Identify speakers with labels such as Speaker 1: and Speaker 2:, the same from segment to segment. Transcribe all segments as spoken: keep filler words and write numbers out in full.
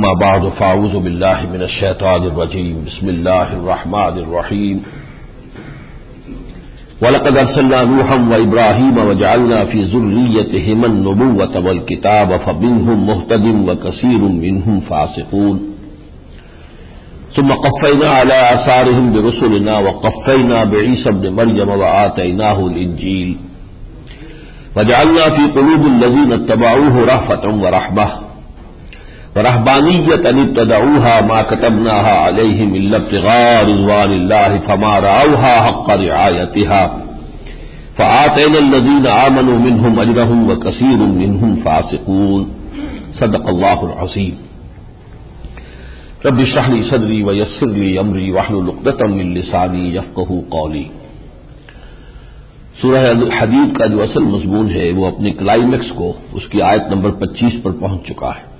Speaker 1: اما بعد فاعوذ باللہ من الشیطان الرجیم بسم اللہ الرحمن الرحیم وَلَقَدْ أَرْسَلْنَا نُوحًا وَإِبْرَاهِيمَ وَجَعَلْنَا فِي ذُرِّيَّتِهِمَا النُّبُوَّةَ وَالْكِتَابَ فَمِنْهُم مُّهْتَدٍ وَكَثِيرٌ مِّنْهُمْ فَاسِقُونَ ثُمَّ قَفَّيْنَا عَلَىٰ آثَارِهِم بِرُسُلِنَا وَقَفَّيْنَا بِعِيسَى ابْنِ مَرْيَمَ وَآتَيْنَاهُ الْإِنجِيلَ وَجَعَلْنَا فِي قُلُوبِ الَّذِينَ اتَّبَعُوهُ رَأْفَةً وَرَحْمَةً ورهبانية ابتدعوها ما كتبناها عليهم إلا ابتغاء رضوان الله فما رعوها حق رعايتها فآتينا الذين آمنوا منهم أجرهم وكثير منهم فاسقون صدق الله العظيم رب اشرح لي صدري ويسر لي أمري واحلل عقدة من لساني يفقهوا قولي۔ سورہ حدید کا جو اصل مضمون ہے وہ اپنے کلائمیکس کو اس کی آیت نمبر پچیس پر پہنچ چکا ہے۔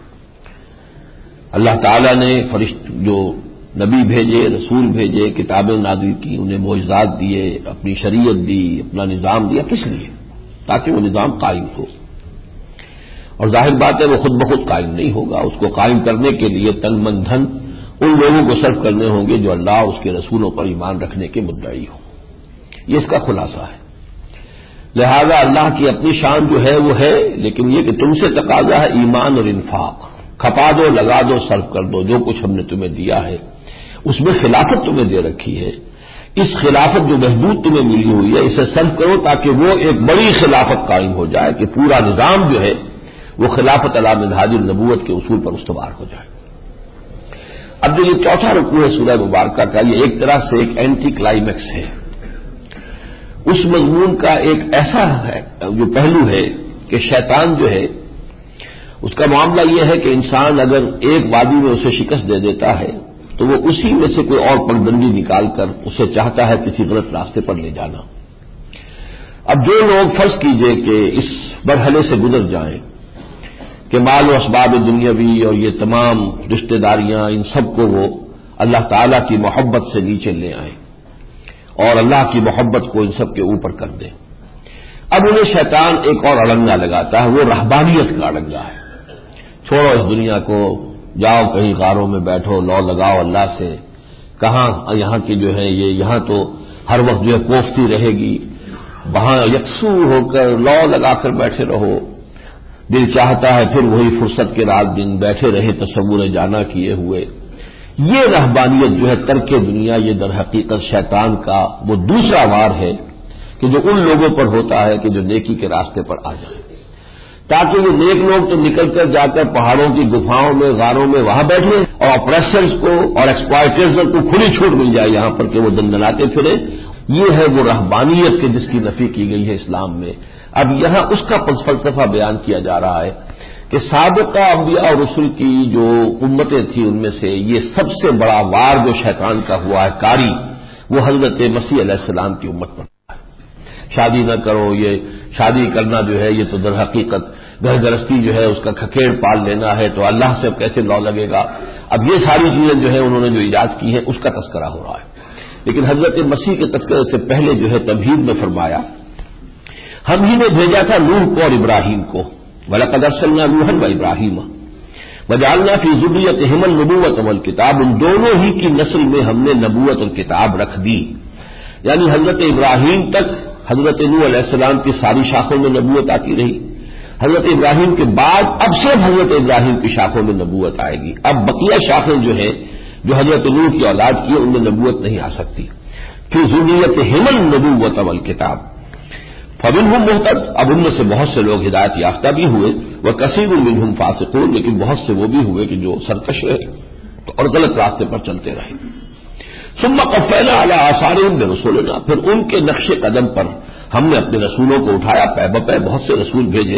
Speaker 1: اللہ تعالیٰ نے فرشت جو نبی بھیجے، رسول بھیجے، کتابیں نازل کی، انہیں معجزات دیے، اپنی شریعت دی، اپنا نظام دیا، کس لیے؟ تاکہ وہ نظام قائم ہو۔ اور ظاہر بات ہے وہ خود بخود قائم نہیں ہوگا، اس کو قائم کرنے کے لیے تن من دھن ان لوگوں کو صرف کرنے ہوں گے جو اللہ اور اس کے رسولوں پر ایمان رکھنے کے مدعی ہوں۔ یہ اس کا خلاصہ ہے۔ لہذا اللہ کی اپنی شان جو ہے وہ ہے، لیکن یہ کہ تم سے تقاضا ہے ایمان اور انفاق، کھپا دو، لگا دو، صرف کر دو، جو کچھ ہم نے تمہیں دیا ہے اس میں خلافت تمہیں دے رکھی ہے، اس خلافت جو محدود تمہیں ملی ہوئی ہے اسے صرف کرو تاکہ وہ ایک بڑی خلافت قائم ہو جائے کہ پورا نظام جو ہے وہ خلافت علی منہاج النبوت کے اصول پر استوار ہو جائے۔ اب جو یہ چوتھا رکوع ہے سورہ مبارکہ کا، یہ ایک طرح سے ایک اینٹی کلائمیکس ہے۔ اس مضمون کا ایک ایسا ہے جو پہلو ہے کہ شیطان جو ہے اس کا معاملہ یہ ہے کہ انسان اگر ایک وادی میں اسے شکست دے دیتا ہے تو وہ اسی میں سے کوئی اور پگڈنڈی نکال کر اسے چاہتا ہے کسی غلط راستے پر لے جانا۔ اب جو لوگ فرض کیجئے کہ اس مرحلے سے گزر جائیں کہ مال و اسباب دنیاوی اور یہ تمام رشتہ داریاں ان سب کو وہ اللہ تعالیٰ کی محبت سے نیچے لے آئیں اور اللہ کی محبت کو ان سب کے اوپر کر دیں، اب انہیں شیطان ایک اور اڑنگا لگاتا ہے، وہ رہبانیت کا اڑنگا ہے۔ چھوڑو اس دنیا کو، جاؤ کہیں غاروں میں بیٹھو، لو لگاؤ اللہ سے، کہاں یہاں کی جو ہے یہ یہاں تو ہر وقت جو ہے کوفتی رہے گی، وہاں یکسو ہو کر لو لگا کر بیٹھے رہو، دل چاہتا ہے پھر وہی فرصت کے رات دن بیٹھے رہے تصور جانا کیے ہوئے۔ یہ رہبانیت جو ہے ترک دنیا، یہ در حقیقت شیطان کا وہ دوسرا وار ہے کہ جو ان لوگوں پر ہوتا ہے کہ جو نیکی کے راستے پر آ جائیں، تاکہ وہ نیک لوگ تو نکل کر جا کر پہاڑوں کی گفاؤں میں، غاروں میں وہاں بیٹھے اور اپریسرز کو اور ایکسپلائٹرز کو کھلی چھوٹ مل جائے یہاں پر کہ وہ دندناتے پھرے۔ یہ ہے وہ رہبانیت کے جس کی نفی کی گئی ہے اسلام میں۔ اب یہاں اس کا فلسفہ بیان کیا جا رہا ہے کہ سابقہ انبیاء اور رسل کی جو امتیں تھیں ان میں سے یہ سب سے بڑا وار جو شیطان کا ہوا ہے کاری، وہ حضرت مسیح علیہ السلام کی امت پر ہے۔ شادی نہ کرو، یہ شادی کرنا جو ہے یہ تو در حقیقت گھر گرستی جو ہے اس کا کھکیڑ پال لینا ہے، تو اللہ سے اب کیسے لو لگے گا۔ اب یہ ساری چیزیں جو ہے انہوں نے جو ایجاد کی ہیں اس کا تذکرہ ہو رہا ہے، لیکن حضرت مسیح کے تذکرے سے پہلے جو ہے تمہید میں فرمایا ہم ہی نے بھیجا تھا نوح کو اور ابراہیم کو، وَلَقَدْ أَرْسَلْنَا نُوحًا وَإِبْرَاهِيمَ وَجَعَلْنَا فِي ذُرِّيَّتِهِمَا النُّبُوَّةَ وَالْكِتَابَ، ان دونوں ہی کی نسل میں ہم نے نبوت اور کتاب رکھ دی، یعنی حضرت ابراہیم تک حضرت نوح علیہ السلام کی ساری شاخوں میں نبوت آتی رہی، حضرت ابراہیم کے بعد اب صرف حضرت ابراہیم کی شاخوں میں نبوت آئے گی، اب بقیہ شاخیں جو ہیں جو حضرت نوح کی اولاد کی ان میں نبوت نہیں آ سکتی۔ فی ذریتہم النبوۃ والکتاب فمنہم مہتد، اب ان میں سے بہت سے لوگ ہدایت یافتہ بھی ہوئے، وکثیر منہم فاسقون، لیکن بہت سے وہ بھی ہوئے کہ جو سرکش رہے اور غلط راستے پر چلتے رہے۔ ثم قفینا علی آثارہم برسولنا، پھر ان کے نقش قدم پر ہم نے اپنے رسولوں کو اٹھایا، پے بپے بہت سے رسول بھیجے،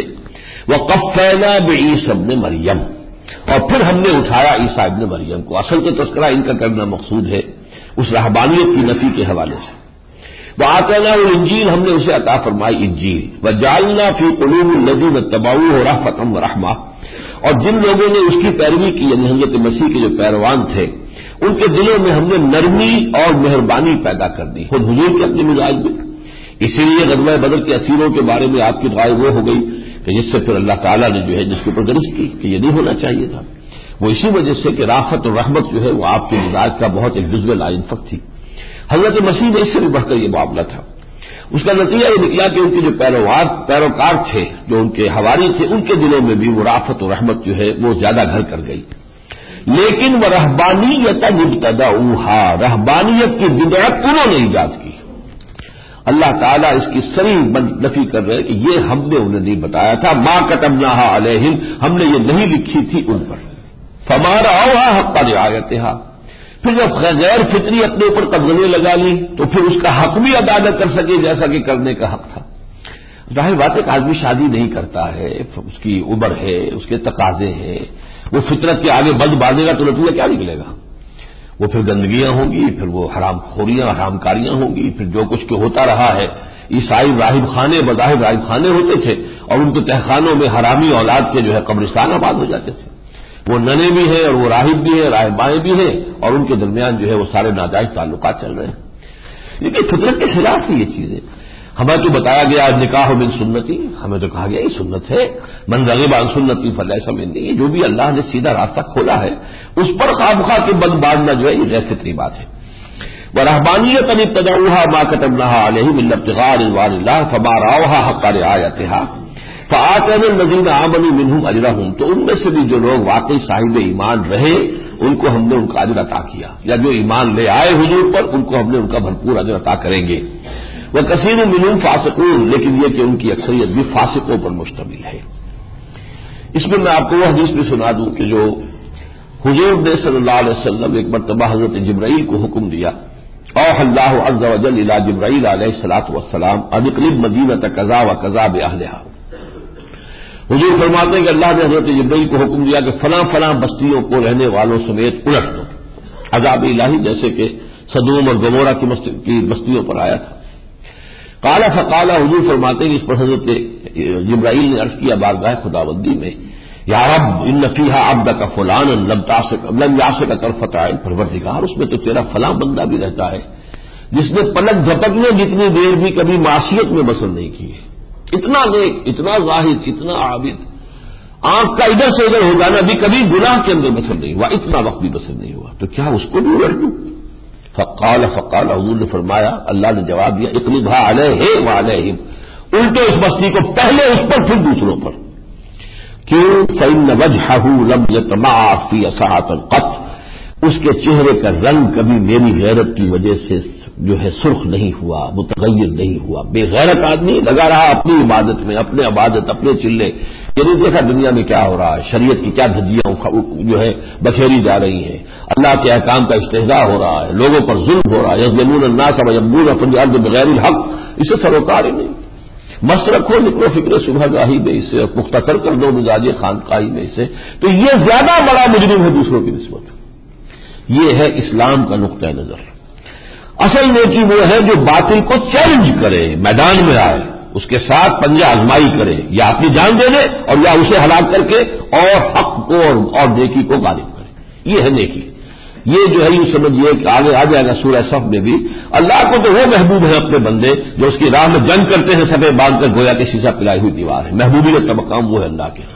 Speaker 1: وقفینا بعیسی ابن مریم، اور پھر ہم نے اٹھایا عیسیٰ ابن مریم کو۔ اصل تو تذکرہ ان کا کرنا مقصود ہے اس رہبانیت کی نفی کے حوالے سے۔ وآتیناہ الانجیل، ہم نے اسے عطا فرمائی انجیل، وجعلنا فی قلوب الذین اتبعوہ رأفۃ ورحمہ، اور جن لوگوں نے اس کی پیروی کی یعنی حضرت مسیح کے جو پیروان تھے ان کے دلوں میں ہم نے نرمی اور مہربانی پیدا کر دی، خود حضور کے اپنے مزاج میں۔ اسی لیے غزوہ بدر کے اسیروں کے بارے میں آپ کی رائے وہ ہو گئی کہ جس سے پھر اللہ تعالیٰ نے جو ہے جس کے اوپر گرج کی کہ یہ نہیں ہونا چاہیے تھا۔ وہ اسی وجہ سے کہ رافت اور رحمت جو ہے وہ آپ کے مزاج کا بہت ایک جزو لا انفق تھی. حضرت مسیح میں اس سے بھی بڑھ کر یہ معاملہ تھا. اس کا نتیجہ یہ نکلا کہ ان کے جو پیروار پیروکار تھے، جو ان کے حواری تھے، ان کے دلوں میں بھی وہ رافت و رحمت جو ہے وہ زیادہ گھر کر گئی. لیکن وہ رہبانیت ابتدعوہا، رہبانیت کی بدعت انہوں نے ایجاد کی. اللہ تعالیٰ اس کی صریح نفی کر رہے کہ یہ ہم نے انہیں نہیں بتایا تھا. ما کتبناہا علیہم، ہم نے یہ نہیں لکھی تھی ان پر. فما رعوہا حق رعایتہا، پھر جب غیر فطری اپنے اوپر قبضے لگا لی تو پھر اس کا حق بھی ادا نہ کر سکے جیسا کہ کرنے کا حق تھا. ظاہر بات ہے کہ آدمی شادی نہیں کرتا ہے، اس کی عمر ہے، اس کے تقاضے ہیں، وہ فطرت کے آگے بند باندھے گا تو نتیجہ کیا نکلے گا؟ وہ پھر گندگیاں ہوں گی، پھر وہ حرام خوریاں حرام کاریاں ہوں گی، پھر جو کچھ کہ ہوتا رہا ہے. عیسائی راہب خانے بظاہر راہب خانے ہوتے تھے اور ان کے تہخانوں میں حرامی اولاد کے جو ہے قبرستان آباد ہو جاتے تھے. وہ ننے بھی ہیں اور وہ راہب بھی ہیں، راہبائیں بھی ہیں، اور ان کے درمیان جو ہے وہ سارے ناجائز تعلقات چل رہے ہیں. لیکن فطرت کے خلاف ہے یہ چیزیں. ہمیں تو بتایا گیا نکاح من سنتی، ہمیں تو کہا گیا یہ سنت ہے. من رغب عن سنتی فلیس منی، جو بھی اللہ نے سیدھا راستہ کھولا ہے اس پر خواہ بخواہ کے بند باندھنا جو ہے یہ غیر فطری بات ہے. ورہبانیۃ ابتدعوہا ما کتبناہا علیہم الا ابتغاء رضوان اللہ فما رعوہا حق رعایتہا فآتینا الذین آمنوا منہم اجرہم، تو ان میں سے بھی جو لوگ واقعی صاحب ایمان رہے ان کو ہم نے ان کا اجر عطا کیا، یا جو ایمان لے آئے حضور پر ان کو ہم نے ان کا بھرپور اجر عطا کریں گے. وکثیر منہم فاسقون، لیکن یہ کہ ان کی اکثریت بھی فاسقوں پر مشتمل ہے. اس میں میں آپ کو وہ حدیث بھی سنا دوں کہ جو حضور نے صلی اللہ علیہ وسلم ایک مرتبہ حضرت جبرائیل کو حکم دیا، اوحى اللہ عز وجل الى جبرائیل علیہ الصلوۃ والسلام ان اقلب مدینۃ کذا وکذا باہلھا. حضور فرماتے ہیں کہ اللہ نے حضرت جبرائیل کو حکم دیا کہ فلاں فلاں بستیوں کو رہنے والوں سمیت الٹ دو. عذاب الہی جیسے کہ سدوم اور گمورہ کی بستیوں پر آیا تھا. قال فقال، حضور فرماتے ہیں کہ اس پر حضرت جبرائیل نے عرض کیا بارگاہ خداوندی میں، یا رب ان فیہا عبدک فلانا لم تاسک لم یاسک طرفۃ عین، پروردگار اس میں تو تیرا فلاں بندہ بھی رہتا ہے جس نے پلک جھپکنے جتنی دیر بھی کبھی معصیت میں بسر نہیں کی ہے. اتنا نیک، اتنا زاہد، اتنا عابد، آنکھ کا ادھر سے ادھر ہو جانا بھی کبھی گناہ کے اندر بسر نہیں ہوا، اتنا وقت بھی بسر نہیں ہوا، تو کیا اس کو بھی الٹ دوں؟ فقال فقال حضور نے فرمایا، اللہ نے جواب دیا، اقلبھا علیہ وعلیہم، الٹو اس بستی کو، پہلے اس پر پھر دوسروں پر. کیوں؟ فإن وجہہ لم یطمع فی ساعۃ قط، اس کے چہرے کا رنگ کبھی میری غیرت کی وجہ سے جو ہے سرخ نہیں ہوا، متغیر نہیں ہوا. بے غیرت آدمی لگا رہا اپنی عبادت میں، اپنے عبادت، اپنے چلے. یہ نہیں دیکھا دنیا میں کیا ہو رہا ہے، شریعت کی کیا دھجیاں جو ہے بکھیری جا رہی ہیں، اللہ کے احکام کا استہزاء ہو رہا ہے، لوگوں پر ظلم ہو رہا ہے. یظلمون الناس ویبغون فی الارض بغیر الحق، اسے سروکار ہی نہیں. مست رکھو، نکلو فکر صبح گاہی میں اسے، پختہ کر کر دو مزاج خانقاہی میں اسے، تو یہ زیادہ بڑا مجرم ہے دوسروں کی نسبت. یہ ہے اسلام کا نقطہ نظر. اصل نیکی وہ ہے جو باطل کو چیلنج کرے، میدان میں آئے، اس کے ساتھ پنجہ آزمائی کرے، یا اپنی جان دے دے اور یا اسے ہلاک کر کے اور حق کو اور نیکی کو غالب کرے. یہ ہے نیکی. یہ جو ہے یہ سمجھیے کہ آگے آ جائے گا سورہ صف میں بھی. اللہ کو تو وہ محبوب ہے اپنے بندے جو اس کی راہ میں جنگ کرتے ہیں سفید باندھ کر گویا کہ شیشہ پلائی ہوئی دیوار ہے. محبوبیت کا مقام وہ ہے اللہ کے.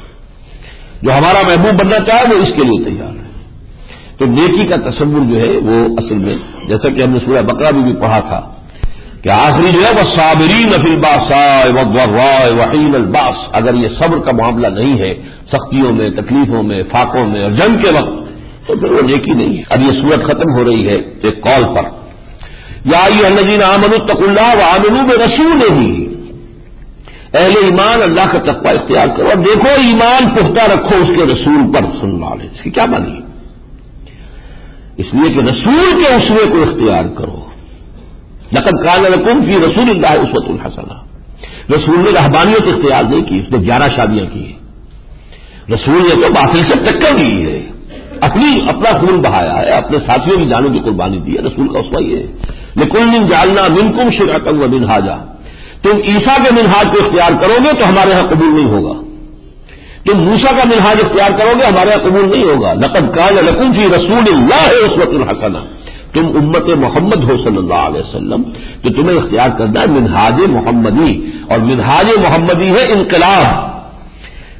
Speaker 1: جو ہمارا محبوب بننا چاہے وہ اس کے لیے تیار ہے. تو نیکی کا تصور جو ہے وہ اصل میں جیسا کہ ہم نے سورہ بقرہ میں بھی پڑھا تھا کہ آخری جو ہے وہ صابرین فی الباساء والضراء وحین الباس، اگر یہ صبر کا معاملہ نہیں ہے سختیوں میں، تکلیفوں میں، فاقوں میں اور جنگ کے وقت، تو پھر وہ نیکی نہیں ہے. اب یہ سورت ختم ہو رہی ہے ایک قول پر، یا ایھا الذین آمنوا اتقوا اللہ وآمنوا برسولہ، اہل ایمان اللہ کا تقوی اختیار کرو اور دیکھو ایمان پختہ رکھو اس کے رسول پر صلی اللہ علیہ وسلم. اس کی کیا معنی ہے؟ اس لیے کہ رسول کے اسوے کو اختیار کرو. لقد کان لکم فی رسول اللہ اسوۃ حسنہ. رسول نے رہبانیت اختیار نہیں کی، اس نے گیارہ شادیاں کی. رسول نے تو باطل سے ٹکر دی ہے، اپنی اپنا خون بہایا ہے، اپنے ساتھیوں کی جانوں کی قربانی دی ہے. رسول کا اسوہ یہ ہے. لکل جعلنا منکم شرعۃ ومنہاجا، تم عیسیٰ کے منہاج کو اختیار کرو گے تو ہمارے ہاں قبول نہیں ہوگا. تم موسیٰ کا منہاج اختیار کرو گے ہمارے یہاں قبول نہیں ہوگا. لقد کان لکم فی رسول اللہ اسوۃ حسنہ، تم امت محمد ہو صلی اللہ علیہ وسلم تو تمہیں اختیار کرنا ہے منہاج محمدی، اور منہاج محمدی ہے انقلاب.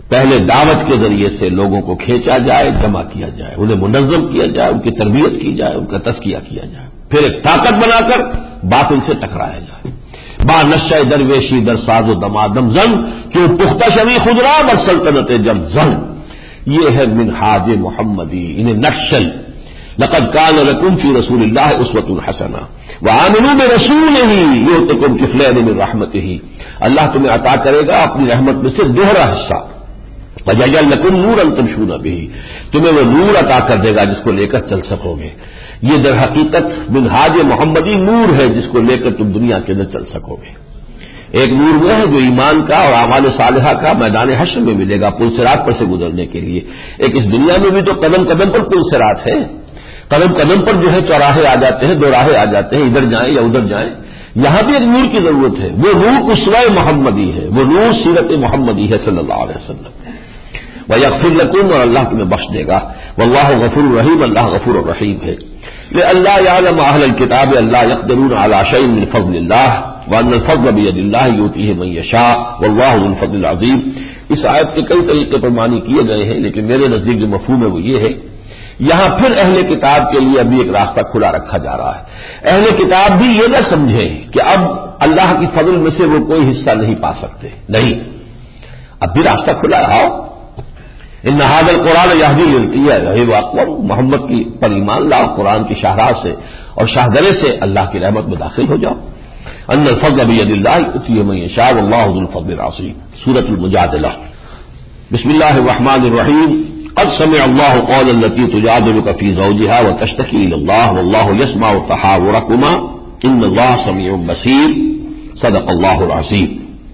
Speaker 1: پہلے دعوت کے ذریعے سے لوگوں کو کھینچا جائے، جمع کیا جائے، انہیں منظم کیا جائے، ان کی تربیت کی جائے، ان کا تزکیہ کیا جائے، پھر ایک طاقت بنا کر باطل سے ٹکرایا جائے۔ با نشہ درویشی در ساز و دمادم زن کیوں پختہ شوی خدرا بر سلطنت جب زن، یہ ہے منہاج محمدی، انہیں نقشل لقد کان لکم فی رسول اللہ اسوۃ حسنہ وآمنوا برسولہ یؤتکم کفلین من رحمتہ، اللہ تمہیں عطا کرے گا اپنی رحمت میں سے دوہرا حصہ، وجعل لکم نورا تمشون بہ، تمہیں وہ نور عطا کر دے گا جس کو لے کر چل سکو گے۔ یہ در حقیقت منہاج محمدی نور ہے جس کو لے کر تم دنیا کے اندر چل سکو گے۔ ایک نور وہ ہے جو ایمان کا اور اعمال صالحہ کا میدان حشر میں ملے گا پل صراط پر سے گزرنے کے لیے۔ ایک اس دنیا میں بھی تو قدم قدم پر پل صراط ہے، قدم قدم پر جو ہے چوراہے آ جاتے ہیں، دو راہیں آ جاتے ہیں، ادھر جائیں یا ادھر جائیں، یہاں بھی ایک نور کی ضرورت ہے، وہ نور اسوہ محمدی ہے، وہ نور سیرت محمدی ہے صلی اللہ علیہ وسلم۔ وَيَغْفِرْ لَكُمْ، اور اللہ تمہیں بخش دے گا، وَاللَّهُ غَفُورٌ رَحِيمٌ، اللہ غفور الرحیم ہے۔ لِأَلَّا يَعْلَمَ أَهْلَ الْكِتَابِ أَلَّا يَقْدِرُونَ عَلَى شَيْءٍ مِّن فَضْلِ اللَّهِ وَأَنَّ الْفَضْلَ بِيَدِ اللَّهِ يُؤْتِيهِ مَن يَشَاءُ وَاللَّهُ ذُو الْفَضْلِ الْعَظِيمِ۔ اس آیت کے کئی طریقے پر معنی کیے گئے ہیں، لیکن میرے نزدیک جو مفہوم ہے وہ یہ ہے، یہاں پھر اہل کتاب کے لیے ابھی ایک راستہ کھلا رکھا جا رہا ہے۔ اہل کتاب بھی یہ نہ سمجھیں کہ اب اللہ کی فضل میں سے وہ کوئی حصہ نہیں پا سکتے، نہیں، اب بھی راستہ کھلا ہے۔ ان ھذا القرآن یہدی للرشد واقوم، محمد کی پر ایمان لاؤ، قرآن کی شاہراہ سے اور شاہدرے سے اللہ کی رحمت میں داخل ہو جاؤ۔ ان الفضل بید اللہ یؤتیہ من یشاء واللہ ذو الفضل العظیم، سورۃ المجادلہ۔ بسم اللہ الرحمن الرحیم۔ قد سمع اللہ قول التی تجادلک فی زوجها وتشتکی الی اللہ واللہ یسمع تحاورکما ان اللہ سمیع بصیر، صدق اللہ العظیم۔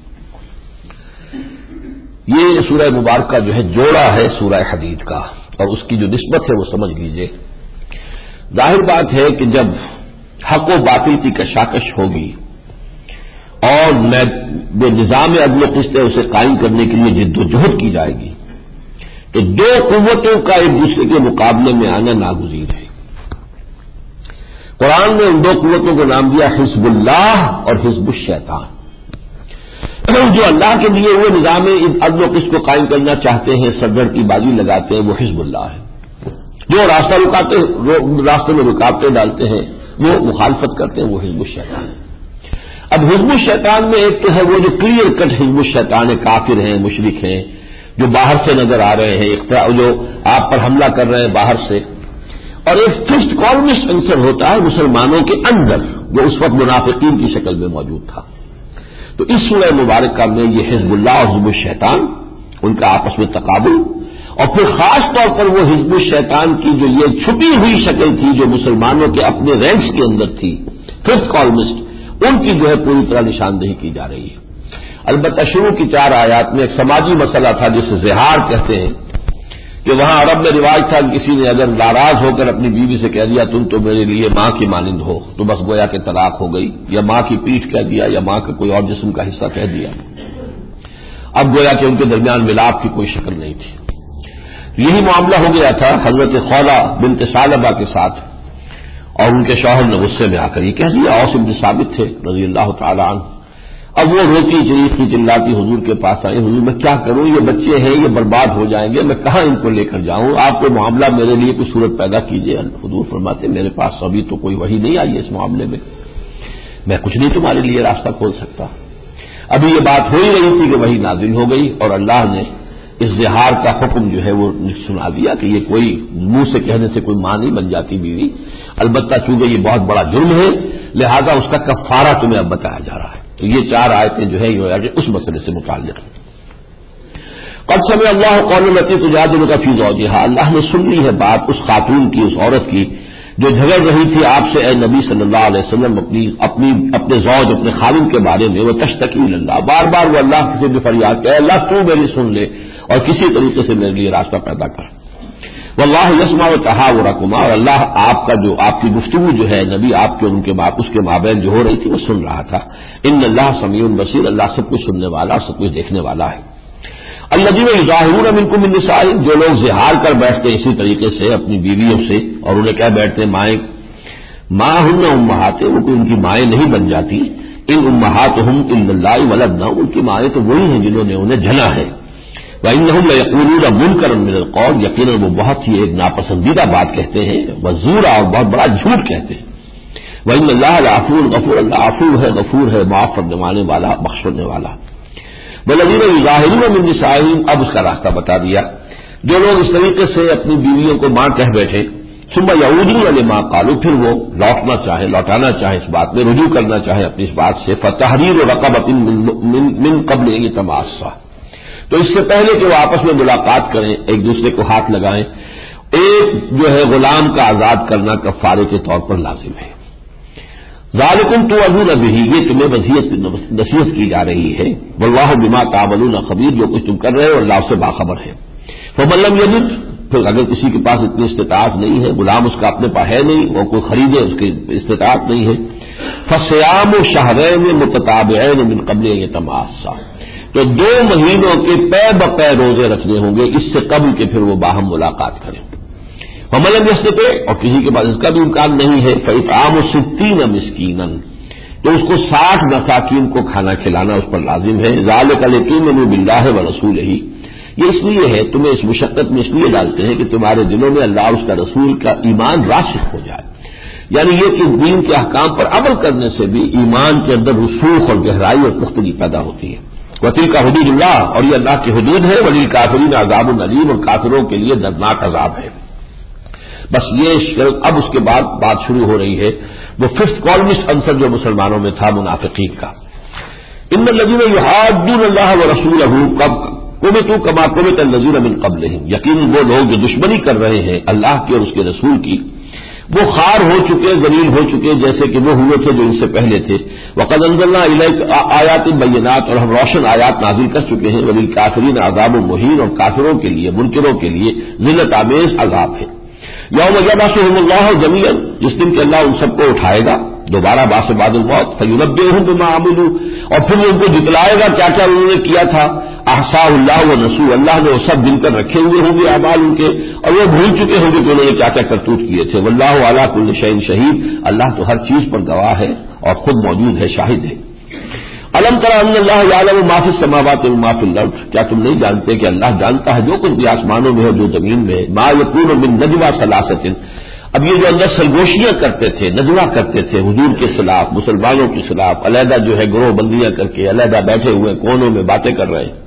Speaker 1: یہ سورہ مبارکہ جو ہے جوڑا ہے سورہ حدید کا، اور اس کی جو نسبت ہے وہ سمجھ لیجئے۔ ظاہر بات ہے کہ جب حق و باطل کی کشاکش ہوگی اور جو نظام عدل و قسط ہے اسے قائم کرنے کے لیے جد و جہد کی جائے گی، تو دو قوتوں کا ایک دوسرے کے مقابلے میں آنا ناگزیر ہے۔ قرآن نے ان دو قوتوں کو نام دیا حزب اللہ اور حزب الشیطان۔ جو اللہ کے لیے ہوئے نظام عدل و قسط کو قائم کرنا چاہتے ہیں، سرگڑ کی بازی لگاتے ہیں، وہ حزب اللہ ہے۔ جو راستہ رکاتے راستے میں رکاوٹیں ڈالتے ہیں، وہ مخالفت کرتے ہیں، وہ حزب الشیطان ہے۔ اب حزب الشیطان میں ایک تو ہے وہ جو کلیئر کٹ حزب الشیطان ہے، کافر ہیں، مشرک ہیں، جو باہر سے نظر آ رہے ہیں، جو آپ پر حملہ کر رہے ہیں باہر سے، اور ایک فسٹ کالمسٹ عنصر ہوتا ہے مسلمانوں کے اندر جو اس وقت منافقین کی شکل میں موجود تھا۔ تو اس سورہ مبارکہ میں یہ حزب اللہ اور حزب الشیطان، ان کا آپس میں تقابل، اور پھر خاص طور پر وہ حزب الشیطان کی جو یہ چھپی ہوئی شکل تھی جو مسلمانوں کے اپنے رینکس کے اندر تھی، ففتھ کالمسٹ، ان کی جو ہے پوری طرح نشاندہی کی جا رہی ہے۔ البتہ شروع کی چار آیات میں ایک سماجی مسئلہ تھا جسے زہار کہتے ہیں، کہ وہاں عرب میں رواج تھا کہ کسی نے اگر ناراض ہو کر اپنی بیوی سے کہہ دیا تم تو میرے لیے ماں کی مانند ہو، تو بس گویا کہ طلاق ہو گئی، یا ماں کی پیٹھ کہہ دیا، یا ماں کا کوئی اور جسم کا حصہ کہہ دیا، اب گویا کہ ان کے درمیان ملاپ کی کوئی شکل نہیں تھی۔ یہی معاملہ ہو گیا تھا حضرت خولہ بنت ثعلبہ کے ساتھ، اور ان کے شوہر نے غصے میں آ کر یہ کہہ دیا، اوس بن ثابت تھے رضی اللہ تعالی عنہ۔ اب وہ روتی چیختی چلاتی حضور کے پاس آئی، حضور میں کیا کروں، یہ بچے ہیں، یہ برباد ہو جائیں گے، میں کہاں ان کو لے کر جاؤں، آپ کو معاملہ میرے لیے کوئی صورت پیدا کیجیے۔ حضور فرماتے میرے پاس ابھی تو کوئی وحی نہیں آئی ہے اس معاملے میں، میں کچھ نہیں تمہارے لیے راستہ کھول سکتا۔ ابھی یہ بات ہو ہی رہی تھی کہ وحی نازل ہو گئی، اور اللہ نے اس زہار کا حکم جو ہے وہ سنا دیا کہ یہ کوئی منہ سے کہنے سے کوئی ماں نہیں بن جاتی بیوی، البتہ چونکہ یہ بہت بڑا جرم ہے لہذا اس کا کفارہ تمہیں اب بتایا جا رہا ہے۔ تو یہ چار آیتیں جو ہے یہ اس مسئلے سے متعلق ہیں۔ قد سمع اللہ قول التی تجادلک فی زوجها، اللہ نے سن لی ہے بات اس خاتون کی، اس عورت کی جو جھگڑ رہی تھی آپ سے اے نبی صلی اللہ علیہ وسلم اپنی اپنی اپنے زوج اپنے خاوند کے بارے میں، وہ تشتکی الی اللہ، بار بار وہ اللہ سے بھی فریاد کہ اللہ تو میری سن لے اور کسی طریقے سے میرے لیے راستہ پیدا کر۔ واللہ یسمع تحاورکما، اور اللہ آپ کا جو آپ کی گفتگو جو ہے نبی آپ کے ان کے اس کے مابین جو ہو رہی تھی وہ سن رہا تھا۔ ان اللہ سمیع بصیر، اللہ سب کچھ سننے والا، سب کچھ دیکھنے والا ہے۔ الذین یظاہرون منکم من نسائہم، جو لوگ زہار کر بیٹھتے اسی طریقے سے اپنی بیویوں سے اور انہیں کہہ بیٹھتے مائیں، ماں ہن امہات، وہ کوئی ان کی مائیں نہیں بن جاتی، ان امہاتہم الا اللہ ولدنا، ان کی مائیں تو وہی ہیں جنہوں نے انہیں جنا ہے۔ وَإِنَّهُمْ لَيَقُولُونَ مُنكَرًا مِنَ الْقَوْلِ، یقیناً وہ بہت ہی ایک ناپسندیدہ بات کہتے ہیں، وزورا اور بہت بڑا جھوٹ کہتے ہیں۔ وَإِنَّ اللَّهَ لَعَفُوٌّ غَفُورٌ، اللہ عفو ہے، غفور ہے، معاف کرنے والے والا، بخشنے والا۔ وَالَّذِينَ يُظَاهِرُونَ مِن نِّسَائِهِمْ، اب اس کا راستہ بتا دیا، جو لوگ اس طریقے سے اپنی بیویوں کو ماں کہہ بیٹھے، ثم يعودون لما قالوا، پھر وہ لوٹنا چاہے، لوٹانا چاہے اس بات میں، رجوع کرنا چاہے اپنی اس بات سے، فتحریر رقبۃ من من قبل ان يتماسا، تو اس سے پہلے کہ وہ آپس میں ملاقات کریں، ایک دوسرے کو ہاتھ لگائیں، ایک جو ہے غلام کا آزاد کرنا کفارے کے طور پر لازم ہے۔ ذالکم توعظون بہ، یہ تمہیں وصیت نصیحت کی جا رہی ہے، واللہ بما تعملون خبیر، جو کچھ تم کر رہے ہو اللہ سے باخبر ہے۔ فمن لم یجد، پھر اگر کسی کے پاس اتنی استطاعت نہیں ہے، غلام اس کا اپنے پاس ہے نہیں، وہ کوئی خریدے اس کی استطاعت نہیں ہے، فصیام شہرین متتابعین من قبل ان یتماسا، تو دو مہینوں کے پے بپے روزے رکھنے ہوں گے اس سے قبل کہ پھر وہ باہم ملاقات کریں۔ ومن لم یستطع، اور کسی کے پاس اس کا بھی امکان نہیں ہے، فاطعام ستین مسکینا، تو اس کو ساٹھ مساکین کو کھانا کھلانا اس پر لازم ہے۔ ذالک لتؤمنوا باللہ ورسولہ، یہ اس لیے ہے، تمہیں اس مشقت میں اس لیے ڈالتے ہیں کہ تمہارے دلوں میں اللہ اور اس کا رسول کا ایمان راسخ ہو جائے، یعنی یہ کہ دین کے احکام پر عمل کرنے سے بھی ایمان کے اندر رسوخ اور گہرائی اور پختگی پیدا ہوتی ہے۔ وتلک حدود اللہ، اور یہ اللہ کی حدود ہے، وللکافرین عذاب علیم، اور کافروں کے لیے دردناک عذاب ہے۔ بس یہ اب اس کے بعد بات شروع ہو رہی ہے وہ ففتھ کالمسٹ عنصر جو مسلمانوں میں تھا، منافقین کا۔ ان الذین یحادون اللہ ورسولہ قبتوا کما قبت الذین من قبلہم، یقیناً وہ لوگ جو دشمنی کر رہے ہیں اللہ کی اور اس کے رسول کی، وہ خار ہو چکے، ذلیل ہو چکے، جیسے کہ وہ ہوئے تھے جو ان سے پہلے تھے۔ وقد انزلنا الیک آیات بینات، اور ہم روشن آیات نازل کر چکے ہیں۔ وللکافرین عذاب مہین، اور کافروں کے لیے، منکروں کے لیے ذلت آمیز عذاب ہے۔ یوم یبعثهم اللہ جمیعا، جس دن کہ اللہ ان سب کو اٹھائے گا دوبارہ بعد بعد الموت، فینبئہم بما عملوا، اور پھر وہ ان کو دکھلائے گا کیا کیا انہوں نے کیا تھا۔ احصاہ اللہ ونسوا، اللہ نے وہ سب گن کر رکھے ہوئے ہوں گے اعمال ان کے، اور وہ بھول چکے ہوں گے کہ انہوں نے کیا کیا کرتوت کیے تھے۔ واللہ علی کل شیء شہید، اللہ تو ہر چیز پر گواہ ہے اور خود موجود ہے، شاہد ہے۔ الم تر ان اللہ یعلم ما فی السماوات و ما فی الارض، کیا تم نہیں جانتے کہ اللہ جانتا ہے جو کچھ بھی آسمانوں میں ہے جو زمین میں ہے۔ ما یکون من نجوی ثلاثۃ، اب یہ جو اندر سرگوشیاں کرتے تھے، نجوا کرتے تھے حضور کے خلاف، مسلمانوں کے خلاف، علیحدہ جو ہے گروہ بندیاں کر کے علیحدہ بیٹھے ہوئے کونوں میں باتیں کر رہے ہیں،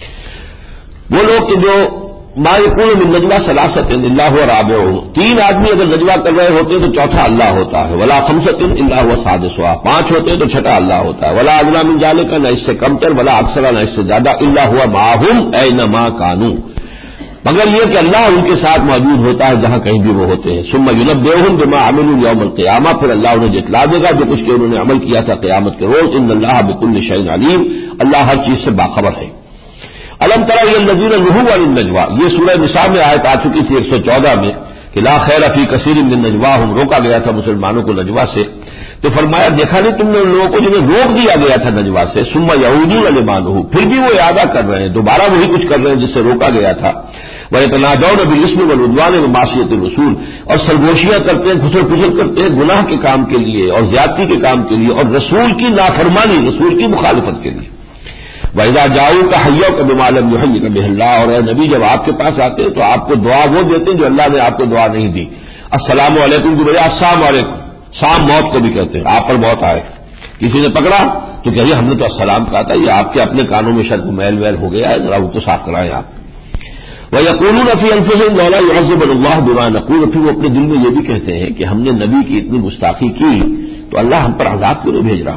Speaker 1: وہ لوگ کہ جو ما یکون من نجوی ثلاثۃ الا هو رابعهم، تین آدمی اگر نجوا کر رہے ہوتے تو چوتھا اللہ ہوتا ہے، ولا خمسۃ الا هو سادسها، پانچ ہوتے تو چھٹا اللہ ہوتا ہے، ولا ادنی من ذلک، نہ اس سے کم تر، ولا اکثر، نہ اس سے زیادہ، الا هو معهم اینما كانوا، مگر یہ کہ اللہ ان کے ساتھ موجود ہوتا ہے جہاں کہیں بھی وہ ہوتے ہیں۔ ثم ينبئهم بما عملوا یوم القیامہ، پھر اللہ انہیں جتلا دے گا جو کچھ کہ انہوں نے عمل کیا تھا قیامت کے روز۔ ان اللہ بكل شیء علیم، اللہ ہر چیز سے باخبر ہے۔ الم تر الی الذین نہوا عن النجوى، یہ سورہ نساء میں آیت آ چکی تھی ایک سو چودہ میں کہ لا خیر فی کثیر من نجواہم، روکا گیا تھا مسلمانوں کو نجوا سے، تو فرمایا دیکھا نہیں تم نے ان لوگوں کو جنہیں روک دیا گیا تھا نجوا سے، ثم یعودون لما نہوا، پھر بھی وہ ارادہ کر رہے ہیں، دوبارہ وہی کچھ کر رہے ہیں جس سے روکا گیا تھا۔ وَيَتَنَاجَوْنَ بِالْإِثْمِ وَالْعُدْوَانِ وَمَعْصِيَتِ الرَّسُولِ، اور سرگوشیاں کرتے ہیں، گھسل پھسل کرتے ہیں گناہ کے کام کے لیے اور زیادتی کے کام کے لیے اور رسول کی نافرمانی، رسول کی مخالفت کے لیے۔ وَإِذَا جَاءُوكَ حَيَّوْكَ بِمَا لَمْ يُحَيِّكَ بِهِ اللَّهُ، اور اے نبی جب آپ کے پاس آتے ہیں تو آپ کو دعا وہ دیتے ہیں جو اللہ نے آپ کو دعا نہیں دی۔ السلام علیکم کی بجائے السلام علیکم، سام موت کو بھی کہتے ہیں، آپ پر موت آئے، کسی نے پکڑا تو کہیے ہم نے تو السلام کہا تھا، یہ آپ کے اپنے کانوں میں شاید میل ویل ہو گیا ہے، ذرا وہ تو صاف کرائیں آپ۔ وَيَقُولُونَ فِي أَنفُسِهِمْ لَوْلَا يُعَذِّبُنَا اللَّهُ بِمَا نَقُولُ، پھر وہ اپنے دل میں یہ بھی کہتے ہیں کہ ہم نے نبی کی اتنی گستاخی کی تو اللہ ہم پر عذاب کیوں نہیں بھیج رہا؟